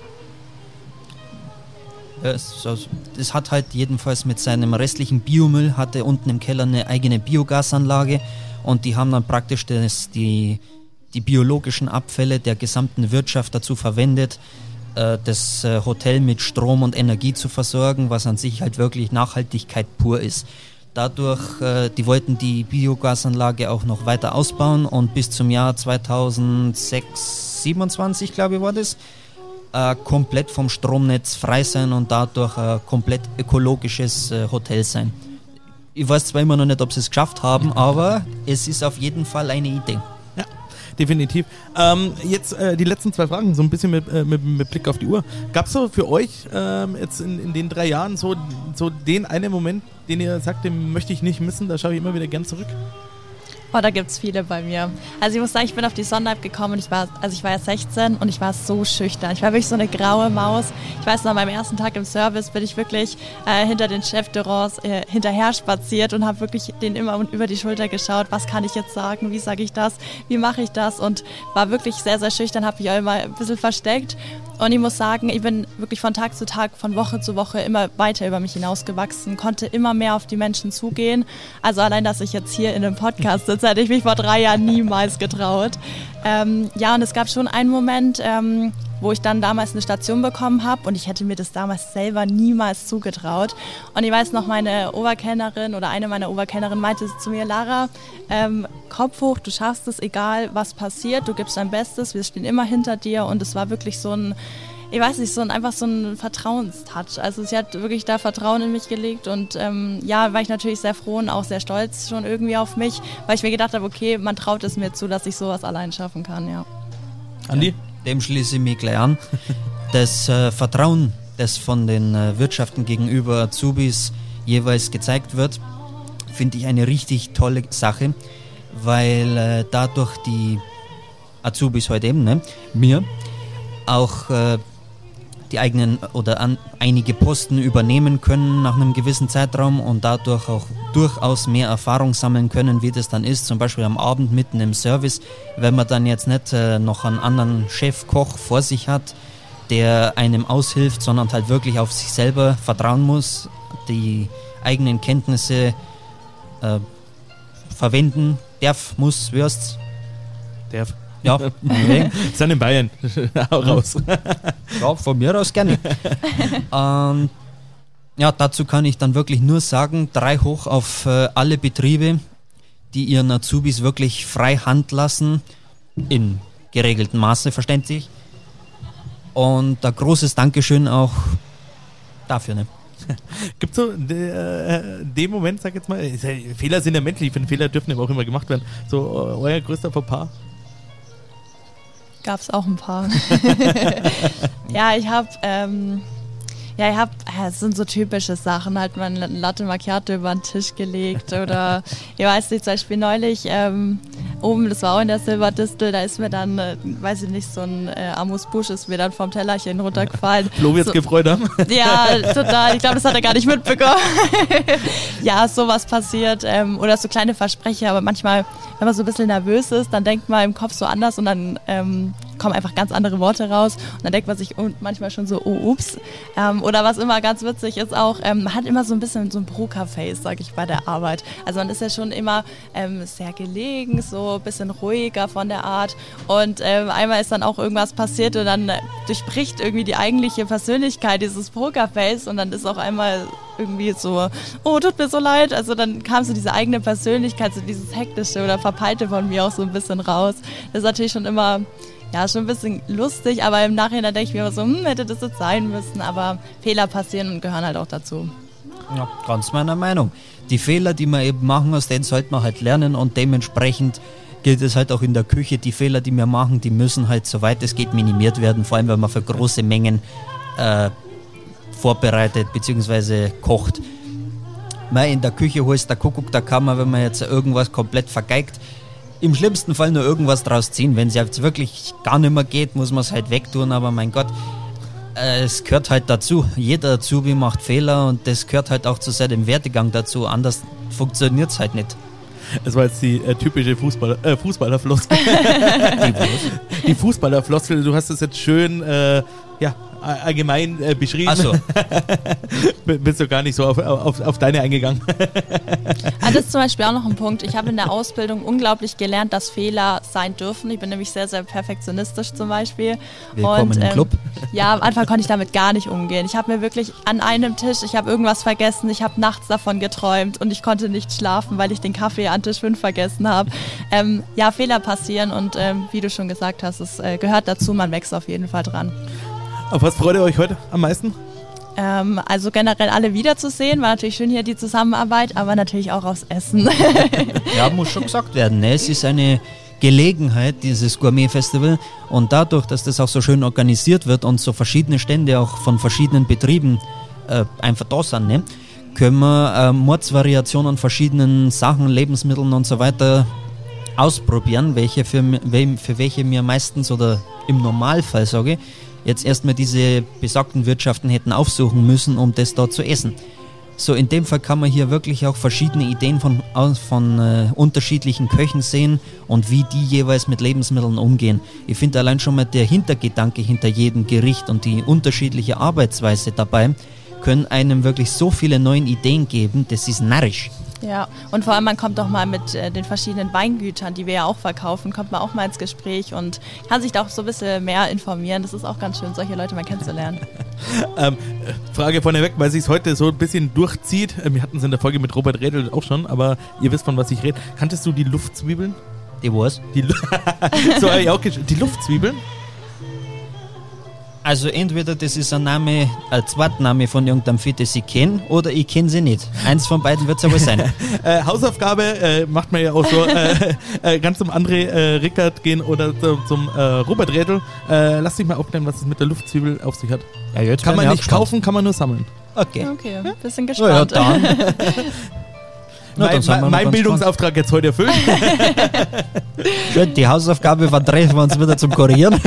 das hat halt jedenfalls mit seinem restlichen Biomüll, hatte unten im Keller eine eigene Biogasanlage und die haben dann praktisch das, die, die biologischen Abfälle der gesamten Wirtschaft dazu verwendet, äh, das äh, Hotel mit Strom und Energie zu versorgen, was an sich halt wirklich Nachhaltigkeit pur ist. Dadurch, äh, die wollten die Biogasanlage auch noch weiter ausbauen und bis zum Jahr zweitausendsechs, siebenundzwanzig, glaube ich, war das, Äh, komplett vom Stromnetz frei sein und dadurch ein komplett ökologisches äh, Hotel sein. Ich weiß zwar immer noch nicht, ob sie es geschafft haben, aber es ist auf jeden Fall eine Idee. Ja, definitiv. Ähm, jetzt äh, die letzten zwei Fragen, so ein bisschen mit, äh, mit, mit Blick auf die Uhr. Gab es so für euch ähm, jetzt in, in den drei Jahren so, so den einen Moment, den ihr sagt, den möchte ich nicht missen, da schaue ich immer wieder gern zurück? Oh, da gibt es viele bei mir. Also ich muss sagen, ich bin auf die Sonnenalp gekommen und ich war, also ich war ja sechzehn und ich war so schüchtern. Ich war wirklich so eine graue Maus. Ich weiß noch, an meinem ersten Tag im Service bin ich wirklich äh, hinter den Chef de Rance äh, hinterher spaziert und habe wirklich den immer über die Schulter geschaut. Was kann ich jetzt sagen? Wie sage ich das? Wie mache ich das? Und war wirklich sehr, sehr schüchtern, habe mich auch immer ein bisschen versteckt. Und ich muss sagen, ich bin wirklich von Tag zu Tag, von Woche zu Woche immer weiter über mich hinausgewachsen, konnte immer mehr auf die Menschen zugehen. Also allein, dass ich jetzt hier in einem Podcast sitze, hätte ich mich vor drei Jahren niemals getraut. Ähm, ja, und es gab schon einen Moment, ähm, wo ich dann damals eine Station bekommen habe und ich hätte mir das damals selber niemals zugetraut. Und ich weiß noch, meine Oberkellnerin oder eine meiner Oberkellnerinnen meinte zu mir, Lara, ähm, Kopf hoch, du schaffst es, egal was passiert, du gibst dein Bestes, wir stehen immer hinter dir und es war wirklich so ein, ich weiß nicht, so ein, einfach so ein Vertrauenstouch. Also sie hat wirklich da Vertrauen in mich gelegt und ähm, ja, war ich natürlich sehr froh und auch sehr stolz schon irgendwie auf mich, weil ich mir gedacht habe, okay, man traut es mir zu, dass ich sowas allein schaffen kann, ja. Andi? Ja, dem schließe ich mich gleich an. Das äh, Vertrauen, das von den äh, Wirtschaften gegenüber Azubis jeweils gezeigt wird, finde ich eine richtig tolle Sache, weil äh, dadurch die Azubis heute eben, ne, mir, auch äh, die eigenen oder an, einige Posten übernehmen können nach einem gewissen Zeitraum und dadurch auch durchaus mehr Erfahrung sammeln können, wie das dann ist, zum Beispiel am Abend mitten im Service, wenn man dann jetzt nicht äh, noch einen anderen Chefkoch vor sich hat, der einem aushilft, sondern halt wirklich auf sich selber vertrauen muss, die eigenen Kenntnisse äh, verwenden darf, muss, wirst. Darf. Ja, okay. Sind in Bayern. Hau raus. Ja, von mir aus gerne. ähm, ja, dazu kann ich dann wirklich nur sagen, drei hoch auf äh, alle Betriebe, die ihren Azubis wirklich frei Hand lassen, in geregeltem Maße, verständlich. Und ein großes Dankeschön auch dafür. Ne? Gibt es so de, äh, den Moment, sag jetzt mal, Fehler sind ja menschlich, ich finde, Fehler dürfen aber auch immer gemacht werden. So, euer größter Fauxpas? Gab es auch ein paar. Ja, ich habe, ähm, ja, ich habe, ja, es sind so typische Sachen, halt mein Latte Macchiato über den Tisch gelegt oder, ich weiß nicht, zum Beispiel neulich, ähm, oben, das war auch in der Silberdistel, da ist mir dann, äh, weiß ich nicht, so ein äh, Amuse-Bouche ist mir dann vom Tellerchen runtergefallen. Flo wird's so, gefreut haben. Ja, total. Ich glaube, das hat er gar nicht mitbekommen. Ja, sowas passiert. Ähm, oder so kleine Versprecher, aber manchmal, wenn man so ein bisschen nervös ist, dann denkt man im Kopf so anders und dann ähm, kommen einfach ganz andere Worte raus und dann denkt man sich und manchmal schon so, oh, ups. Ähm, oder was immer ganz witzig ist auch, ähm, man hat immer so ein bisschen so ein Pokerface, sag ich, bei der Arbeit. Also man ist ja schon immer ähm, sehr gelegen, so ein bisschen ruhiger von der Art und ähm, einmal ist dann auch irgendwas passiert und dann äh, durchbricht irgendwie die eigentliche Persönlichkeit dieses Pokerface und dann ist auch einmal irgendwie so, oh, tut mir so leid. Also dann kam so diese eigene Persönlichkeit, so dieses Hektische oder Verpeilte von mir auch so ein bisschen raus. Das ist natürlich schon immer, ja, schon ein bisschen lustig, aber im Nachhinein denke ich mir immer so, hm, hätte das jetzt sein müssen, aber Fehler passieren und gehören halt auch dazu. Ja, ganz meiner Meinung. Die Fehler, die wir eben machen, aus denen sollte man halt lernen und dementsprechend gilt es halt auch in der Küche, die Fehler, die wir machen, die müssen halt soweit es geht minimiert werden, vor allem wenn man für große Mengen äh, vorbereitet bzw. kocht. Mal in der Küche holst der Kuckuck, da kann man, wenn man jetzt irgendwas komplett vergeigt, im schlimmsten Fall nur irgendwas draus ziehen. Wenn es jetzt wirklich gar nicht mehr geht, muss man es halt wegtun, aber mein Gott, äh, es gehört halt dazu. Jeder Azubi macht Fehler und das gehört halt auch zu seinem Werdegang dazu, anders funktioniert es halt nicht. Das war jetzt die äh, typische Fußballer, äh, Fußballerfloskel. Die Fußballerfloskel, du hast es jetzt schön äh, ja, allgemein äh, beschrieben. Ach so. Bist du gar nicht so auf, auf, auf deine eingegangen. Ah, das ist zum Beispiel auch noch ein Punkt. Ich habe in der Ausbildung unglaublich gelernt, dass Fehler sein dürfen. Ich bin nämlich sehr, sehr perfektionistisch zum Beispiel. Willkommen und, ähm, im Club. Ja, am Anfang konnte ich damit gar nicht umgehen. Ich habe mir wirklich an einem Tisch, ich habe irgendwas vergessen, ich habe nachts davon geträumt und ich konnte nicht schlafen, weil ich den Kaffee an Tisch fünf vergessen habe. Ähm, ja, Fehler passieren und ähm, wie du schon gesagt hast, es äh, gehört dazu, man wächst auf jeden Fall dran. Auf was freut ihr euch heute am meisten? Ähm, also generell alle wiederzusehen, war natürlich schön hier die Zusammenarbeit, aber natürlich auch aufs Essen. Ja, muss schon gesagt werden. Ne? Es ist eine Gelegenheit, dieses Gourmet-Festival, und dadurch, dass das auch so schön organisiert wird und so verschiedene Stände auch von verschiedenen Betrieben äh, einfach da sind, ne? können wir äh, Mordsvariationen an verschiedenen Sachen, Lebensmitteln und so weiter ausprobieren, welche für, für welche wir meistens oder im Normalfall, sage ich, jetzt erstmal diese besagten Wirtschaften hätten aufsuchen müssen, um das da zu essen. So, in dem Fall kann man hier wirklich auch verschiedene Ideen von, von äh, unterschiedlichen Köchen sehen und wie die jeweils mit Lebensmitteln umgehen. Ich finde allein schon mal der Hintergedanke hinter jedem Gericht und die unterschiedliche Arbeitsweise dabei können einem wirklich so viele neue Ideen geben, das ist narrisch. Ja, und vor allem man kommt auch mal mit äh, den verschiedenen Weingütern, die wir ja auch verkaufen, kommt man auch mal ins Gespräch und kann sich da auch so ein bisschen mehr informieren. Das ist auch ganz schön, solche Leute mal kennenzulernen. ähm, Frage vorneweg, weil sich es heute so ein bisschen durchzieht. Wir hatten es in der Folge mit Robert Redl auch schon, aber ihr wisst, von was ich rede. Kanntest du die Luftzwiebeln? Die was? Die, Lu- so, ja, okay. Die Luftzwiebeln? Also entweder das ist ein Name, ein Zweitname von irgendeinem Vieh, das ich kenne, oder ich kenne sie nicht. Eins von beiden wird es aber sein. äh, Hausaufgabe äh, macht man ja auch so, äh, äh, ganz zum André äh, Rickert gehen oder zum, zum äh, Robert Redl. Äh, lass dich mal aufklären, was es mit der Luftzwiebel auf sich hat. Ja, jetzt kann man bin ich nicht gespannt. kaufen, kann man nur sammeln. Okay. Okay, ein bisschen Oh ja, gespannt. dann. Na, mein dann sind wir mein, mal mein ganz Bildungsauftrag jetzt heute erfüllt. Schön, die Hausaufgabe verdrehen wir uns wieder zum Kurieren.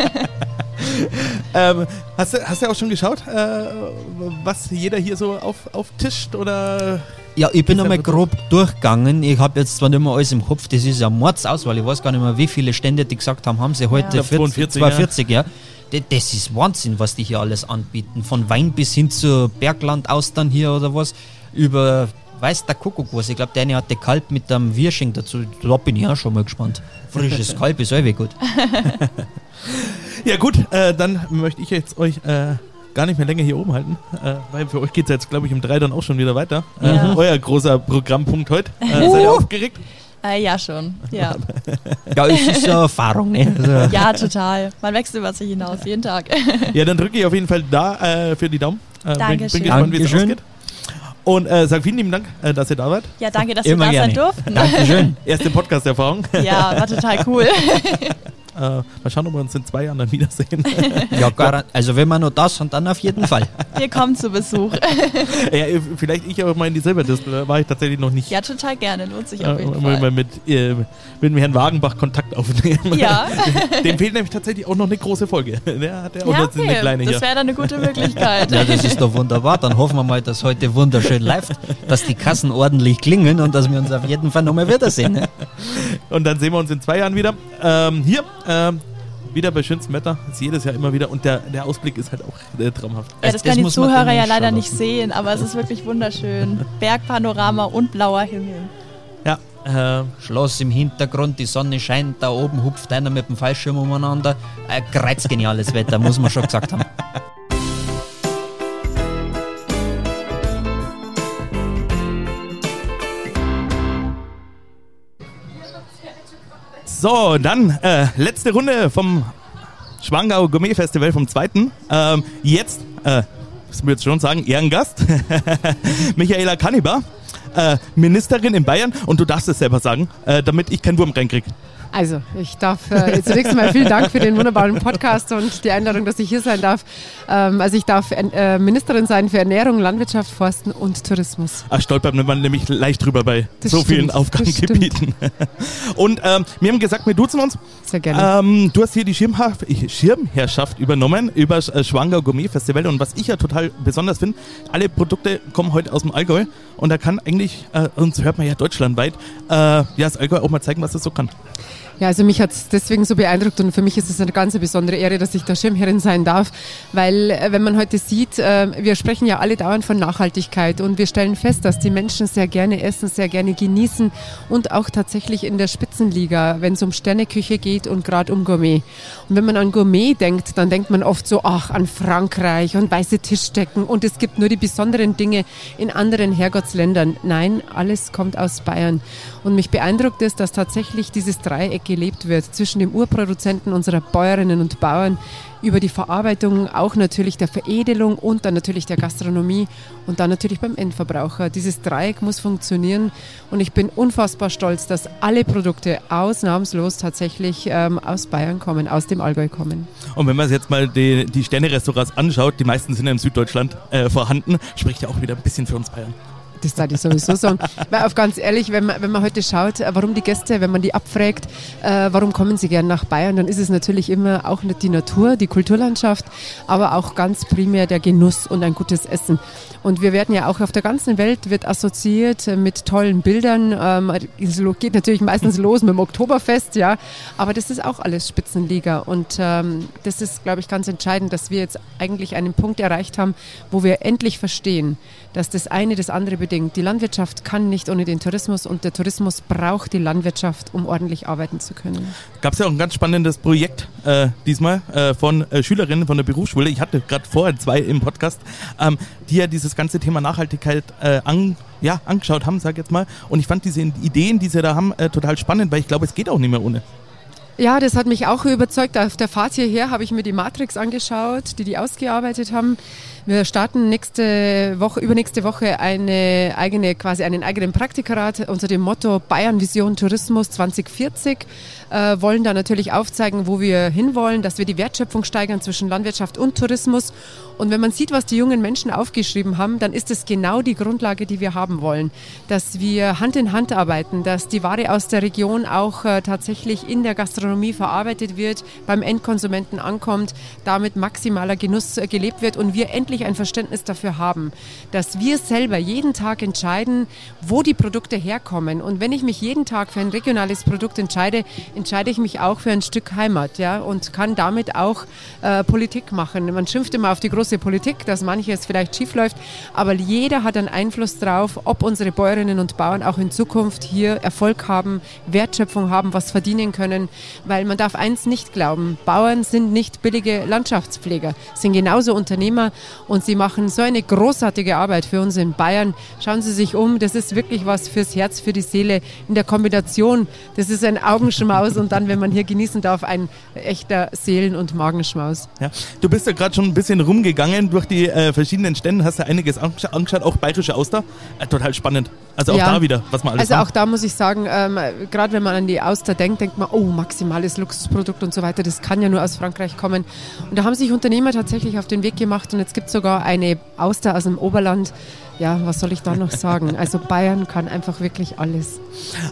ähm, hast, du, hast du auch schon geschaut, äh, was jeder hier so auf, auftischt? Oder? Ja, ich bin Ist einmal ja- grob durchgegangen. Ich habe jetzt zwar nicht mehr alles im Kopf, das ist ja Mordsauswahl. Ich weiß gar nicht mehr, wie viele Stände die gesagt haben, haben sie heute Ich glaub zweiundvierzig, zweiundvierzig, ja. D- Das ist Wahnsinn, was die hier alles anbieten. Von Wein bis hin zu Bergland-Austern hier oder was. Über weiß der Kuckuck was. Ich glaube, der eine hatte Kalb mit einem Wirsching dazu. Da bin ich auch schon mal gespannt. Frisches Kalb ist auch gut. Ja gut, äh, dann möchte ich jetzt euch äh, gar nicht mehr länger hier oben halten, äh, weil für euch geht es jetzt, glaube ich, um drei dann auch schon wieder weiter. Äh, Ja. Euer großer Programmpunkt heute. Äh, seid ihr aufgeregt? Äh, ja, schon. Ja. Ja, es ist ja Erfahrung, ne? Also, ja, total. Man wächst über sich hinaus, jeden Tag. Ja, dann drücke ich auf jeden Fall da äh, für die Daumen. Äh, bin, bin Dankeschön. gespannt, wie es Dankeschön. ausgeht. Und äh, sag vielen lieben Dank, äh, dass ihr da wart. Ja, danke, dass Immer wir da gerne. sein durften. Dankeschön. Erste Podcast-Erfahrung. Ja, war total cool. Äh, mal schauen, ob wir uns in zwei Jahren dann wiedersehen. Ja, gar, also wenn wir noch das sind, dann auf jeden Fall. Wir kommen zu Besuch. ja, äh, vielleicht ich auch mal in die Silberdistel, da war ich tatsächlich noch nicht. Ja, total gerne. Lohnt sich Äh, auf jeden mal, Fall. mal mit, äh, mit dem Herrn Wagenbach Kontakt aufnehmen. Ja. Dem fehlt nämlich tatsächlich auch noch eine große Folge. Der hat ja auch Ja, noch eine kleine das hier. wäre dann eine gute Möglichkeit. Ja, das ist doch wunderbar. Dann hoffen wir mal, dass heute wunderschön läuft, dass die Kassen ordentlich klingeln und dass wir uns auf jeden Fall nochmal wiedersehen. Ne? Und dann sehen wir uns in zwei Jahren wieder. Ähm, hier, ähm, wieder bei schönstem Wetter. Das ist jedes Jahr immer wieder. Und der, der Ausblick ist halt auch äh, traumhaft. Ja, das Das können die muss man Zuhörer denen ja schon leider nicht lassen. sehen, aber es ist wirklich wunderschön. Bergpanorama und blauer Himmel. Ja, äh, Schloss im Hintergrund, die Sonne scheint, da oben hupft einer mit dem Fallschirm umeinander. Ein kreuzgeniales Wetter, muss man schon gesagt haben. so, dann äh, letzte Runde vom Schwangau Gourmet Festival vom zweiten. Ähm, jetzt, äh, müssen wir jetzt schon sagen, Ehrengast, Michaela Kannibar, äh, Ministerin in Bayern. Und du darfst es selber sagen, äh, damit ich keinen Wurm reinkriege. Also, ich darf äh, zunächst einmal vielen Dank für den wunderbaren Podcast und die Einladung, dass ich hier sein darf. Ähm, also ich darf äh, Ministerin sein für Ernährung, Landwirtschaft, Forsten und Tourismus. Ach, stolpert man nämlich leicht drüber bei Das so stimmt, vielen das Aufgabengebieten. Und ähm, wir haben gesagt, wir duzen uns. Sehr gerne. Ähm, du hast hier die Schirmha- Schirmherrschaft übernommen über das äh, Schwangau Gourmet Festival. Und was ich ja total besonders finde, alle Produkte kommen heute aus dem Allgäu. Und da kann eigentlich, äh, uns hört man ja deutschlandweit, äh, ja, das Allgäu auch mal zeigen, was es so kann. Ja, also mich hat es deswegen so beeindruckt und für mich ist es eine ganz besondere Ehre, dass ich da Schirmherrin sein darf, weil äh, wenn man heute sieht, äh, wir sprechen ja alle dauernd von Nachhaltigkeit und wir stellen fest, dass die Menschen sehr gerne essen, sehr gerne genießen und auch tatsächlich in der Spitzenliga, wenn es um Sterneküche geht und gerade um Gourmet. Und wenn man an Gourmet denkt, dann denkt man oft so, ach, an Frankreich und weiße Tischdecken und es gibt nur die besonderen Dinge in anderen Herrgottsländern. Nein, alles kommt aus Bayern. Und mich beeindruckt es, dass tatsächlich dieses Dreieck gelebt wird zwischen dem Urproduzenten unserer Bäuerinnen und Bauern über die Verarbeitung, auch natürlich der Veredelung und dann natürlich der Gastronomie und dann natürlich beim Endverbraucher. Dieses Dreieck muss funktionieren und ich bin unfassbar stolz, dass alle Produkte ausnahmslos tatsächlich ähm, aus Bayern kommen, aus dem Allgäu kommen. Und wenn man sich jetzt mal die, die Sterne-Restaurants anschaut, die meisten sind ja in Süddeutschland äh, vorhanden, spricht ja auch wieder ein bisschen für uns Bayern. Das darf ich sowieso sagen. Weil auf ganz ehrlich, wenn man, wenn man heute schaut, äh, warum die Gäste, wenn man die abfragt, äh, warum kommen sie gern nach Bayern, dann ist es natürlich immer auch nicht die Natur, die Kulturlandschaft, aber auch ganz primär der Genuss und ein gutes Essen. Und wir werden ja auch auf der ganzen Welt wird assoziiert mit tollen Bildern. Ähm, es geht natürlich meistens los mit dem Oktoberfest, ja, aber das ist auch alles Spitzenliga. Und ähm, das ist, glaube ich, ganz entscheidend, dass wir jetzt eigentlich einen Punkt erreicht haben, wo wir endlich verstehen, dass das eine das andere bedeutet. unbedingt. Die Landwirtschaft kann nicht ohne den Tourismus und der Tourismus braucht die Landwirtschaft, um ordentlich arbeiten zu können. Gab es ja auch ein ganz spannendes Projekt äh, diesmal äh, von äh, Schülerinnen von der Berufsschule. Ich hatte gerade vorher zwei im Podcast, ähm, die ja dieses ganze Thema Nachhaltigkeit äh, an, ja, angeschaut haben, sag ich jetzt mal. Und ich fand diese Ideen, die sie da haben, äh, total spannend, weil ich glaube, es geht auch nicht mehr ohne. Ja, das hat mich auch überzeugt. Auf der Fahrt hierher habe ich mir die Matrix angeschaut, die die ausgearbeitet haben. Wir starten nächste Woche, übernächste Woche eine eigene, quasi einen eigenen Praktikerat unter dem Motto Bayern Vision Tourismus zwanzig vierzig. Äh, wollen da natürlich aufzeigen, wo wir hinwollen, dass wir die Wertschöpfung steigern zwischen Landwirtschaft und Tourismus. Und wenn man sieht, was die jungen Menschen aufgeschrieben haben, dann ist es genau die Grundlage, die wir haben wollen. Dass wir Hand in Hand arbeiten, dass die Ware aus der Region auch äh, tatsächlich in der Gastronomie verarbeitet wird, beim Endkonsumenten ankommt, damit maximaler Genuss äh, gelebt wird und wir endlich ein Verständnis dafür haben, dass wir selber jeden Tag entscheiden, wo die Produkte herkommen. Und wenn ich mich jeden Tag für ein regionales Produkt entscheide, entscheide ich mich auch für ein Stück Heimat, ja, und kann damit auch äh, Politik machen. Man schimpft immer auf die große Politik, dass manches vielleicht schief läuft, aber jeder hat einen Einfluss drauf, ob unsere Bäuerinnen und Bauern auch in Zukunft hier Erfolg haben, Wertschöpfung haben, was verdienen können, weil man darf eins nicht glauben, Bauern sind nicht billige Landschaftspfleger, sind genauso Unternehmer und sie machen so eine großartige Arbeit für uns in Bayern. Schauen Sie sich um, das ist wirklich was fürs Herz, für die Seele in der Kombination. Das ist ein Augenschmaus und dann, wenn man hier genießen darf, ein echter Seelen- und Magenschmaus. Ja. Du bist ja gerade schon ein bisschen rumgegangen durch die äh, verschiedenen Stände, hast ja einiges angescha- angeschaut, auch bayerische Auster. Äh, total spannend. Also auch Ja. da wieder, was man alles Also haben. auch da muss ich sagen, ähm, gerade wenn man an die Auster denkt, denkt man, oh, maximales Luxusprodukt und so weiter, das kann ja nur aus Frankreich kommen. Und da haben sich Unternehmer tatsächlich auf den Weg gemacht und jetzt gibt es sogar eine Auster aus dem Oberland. Ja, was soll ich da noch sagen? Also Bayern kann einfach wirklich alles.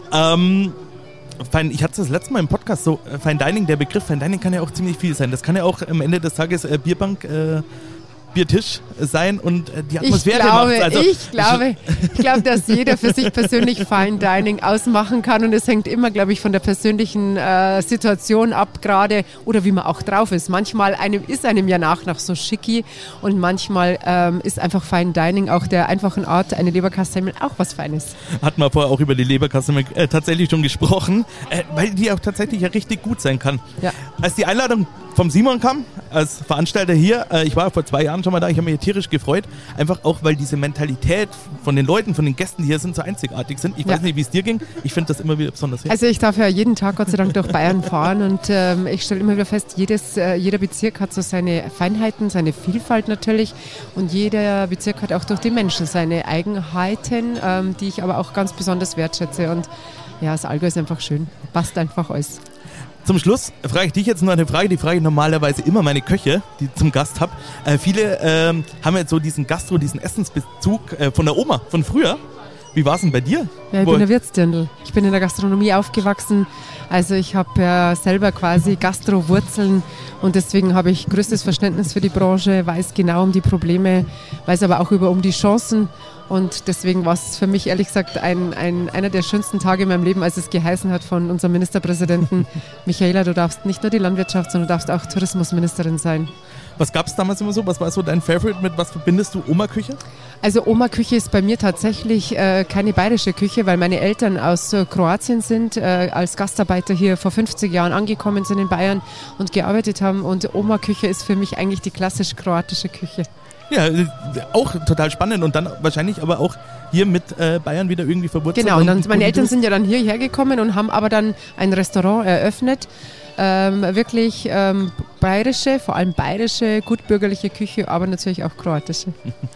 Ähm, Fein, ich hatte es das letzte Mal im Podcast so, äh, Fine Dining, der Begriff Fine Dining kann ja auch ziemlich viel sein. Das kann ja auch am Ende des Tages äh, Bierbank, äh, Biertisch sein und äh, die Atmosphäre ich glaube, macht. Also, ich glaube, ich glaube, dass jeder für sich persönlich Fine Dining ausmachen kann und es hängt immer, glaube ich, von der persönlichen äh, Situation ab, gerade oder wie man auch drauf ist. Manchmal einem, ist einem ja nach nach so schicki und manchmal ähm, ist einfach Fine Dining auch der einfachen Art, eine Leberkassemmel auch was Feines. Hatten wir vorher auch über die Leberkassemmel äh, tatsächlich schon gesprochen, äh, weil die auch tatsächlich ja richtig gut sein kann. Ja. Als die Einladung vom Simon kam, als Veranstalter hier, äh, ich war vor zwei Jahren schon mal da, ich habe mich tierisch gefreut, einfach auch, weil diese Mentalität von den Leuten, von den Gästen, die hier sind, so einzigartig sind. Ich Ja. weiß nicht, wie es dir ging, ich finde das immer wieder besonders hübsch. Also ich darf ja jeden Tag Gott sei Dank durch Bayern fahren und ähm, ich stelle immer wieder fest, jedes, äh, jeder Bezirk hat so seine Feinheiten, seine Vielfalt natürlich und jeder Bezirk hat auch durch die Menschen seine Eigenheiten, ähm, die ich aber auch ganz besonders wertschätze und ja, das Allgäu ist einfach schön, passt einfach alles. Zum Schluss frage ich dich jetzt noch eine Frage, die frage ich normalerweise immer meine Köche, die ich zum Gast habe. Äh, viele ähm, haben jetzt so diesen Gastro, diesen Essensbezug äh, von der Oma, von früher. Wie war es denn bei dir? Ja, ich Wo- bin ein Wirtsdirndl. Ich bin in der Gastronomie aufgewachsen. Also ich habe ja selber quasi Gastro-Wurzeln und deswegen habe ich größtes Verständnis für die Branche, weiß genau um die Probleme, weiß aber auch über um die Chancen. Und deswegen war es für mich ehrlich gesagt ein, ein, einer der schönsten Tage in meinem Leben, als es geheißen hat von unserem Ministerpräsidenten, Michaela, du darfst nicht nur die Landwirtschaft, sondern du darfst auch Tourismusministerin sein. Was gab es damals immer so? Was war so dein Favorite? Mit was verbindest du Oma-Küche? Also Oma-Küche ist bei mir tatsächlich äh, keine bayerische Küche, weil meine Eltern aus äh, Kroatien sind, äh, als Gastarbeiter hier vor fünfzig Jahren angekommen sind in Bayern und gearbeitet haben. Und Oma-Küche ist für mich eigentlich die klassisch kroatische Küche. Ja, äh, auch total spannend und dann wahrscheinlich aber auch hier mit äh, Bayern wieder irgendwie verwurzelt. Genau, und dann, und meine und Eltern du- sind ja dann hierher gekommen und haben aber dann ein Restaurant eröffnet. Ähm, wirklich ähm, bayerische, vor allem bayerische, gutbürgerliche Küche, aber natürlich auch kroatische.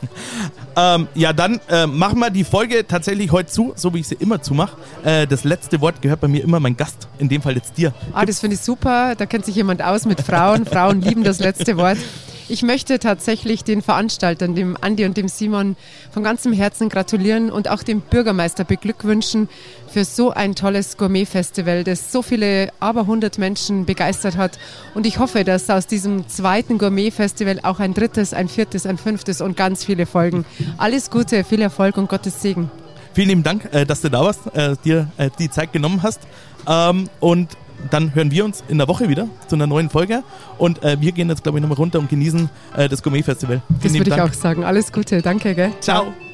Ähm, ja, dann äh, machen wir die Folge tatsächlich heute zu, so wie ich sie immer zumache. Äh, das letzte Wort gehört bei mir immer mein Gast, in dem Fall jetzt dir. Ah, das finde ich super. Da kennt sich jemand aus mit Frauen. Frauen lieben das letzte Wort. Ich möchte tatsächlich den Veranstaltern, dem Andi und dem Simon, von ganzem Herzen gratulieren und auch dem Bürgermeister beglückwünschen für so ein tolles Gourmet-Festival, das so viele aberhundert Menschen begeistert hat. Und ich hoffe, dass aus diesem zweiten Gourmet-Festival auch ein drittes, ein viertes, ein fünftes und ganz viele folgen. Alles Gute, viel Erfolg und Gottes Segen. Vielen lieben Dank, äh, dass du da warst, äh, dir äh, die Zeit genommen hast. Ähm, und dann hören wir uns in der Woche wieder zu einer neuen Folge. Und äh, wir gehen jetzt, glaube ich, nochmal runter und genießen äh, das Gourmet-Festival. Vielen Das lieben würde ich Dank. auch sagen. Alles Gute. Danke, gell? Ciao.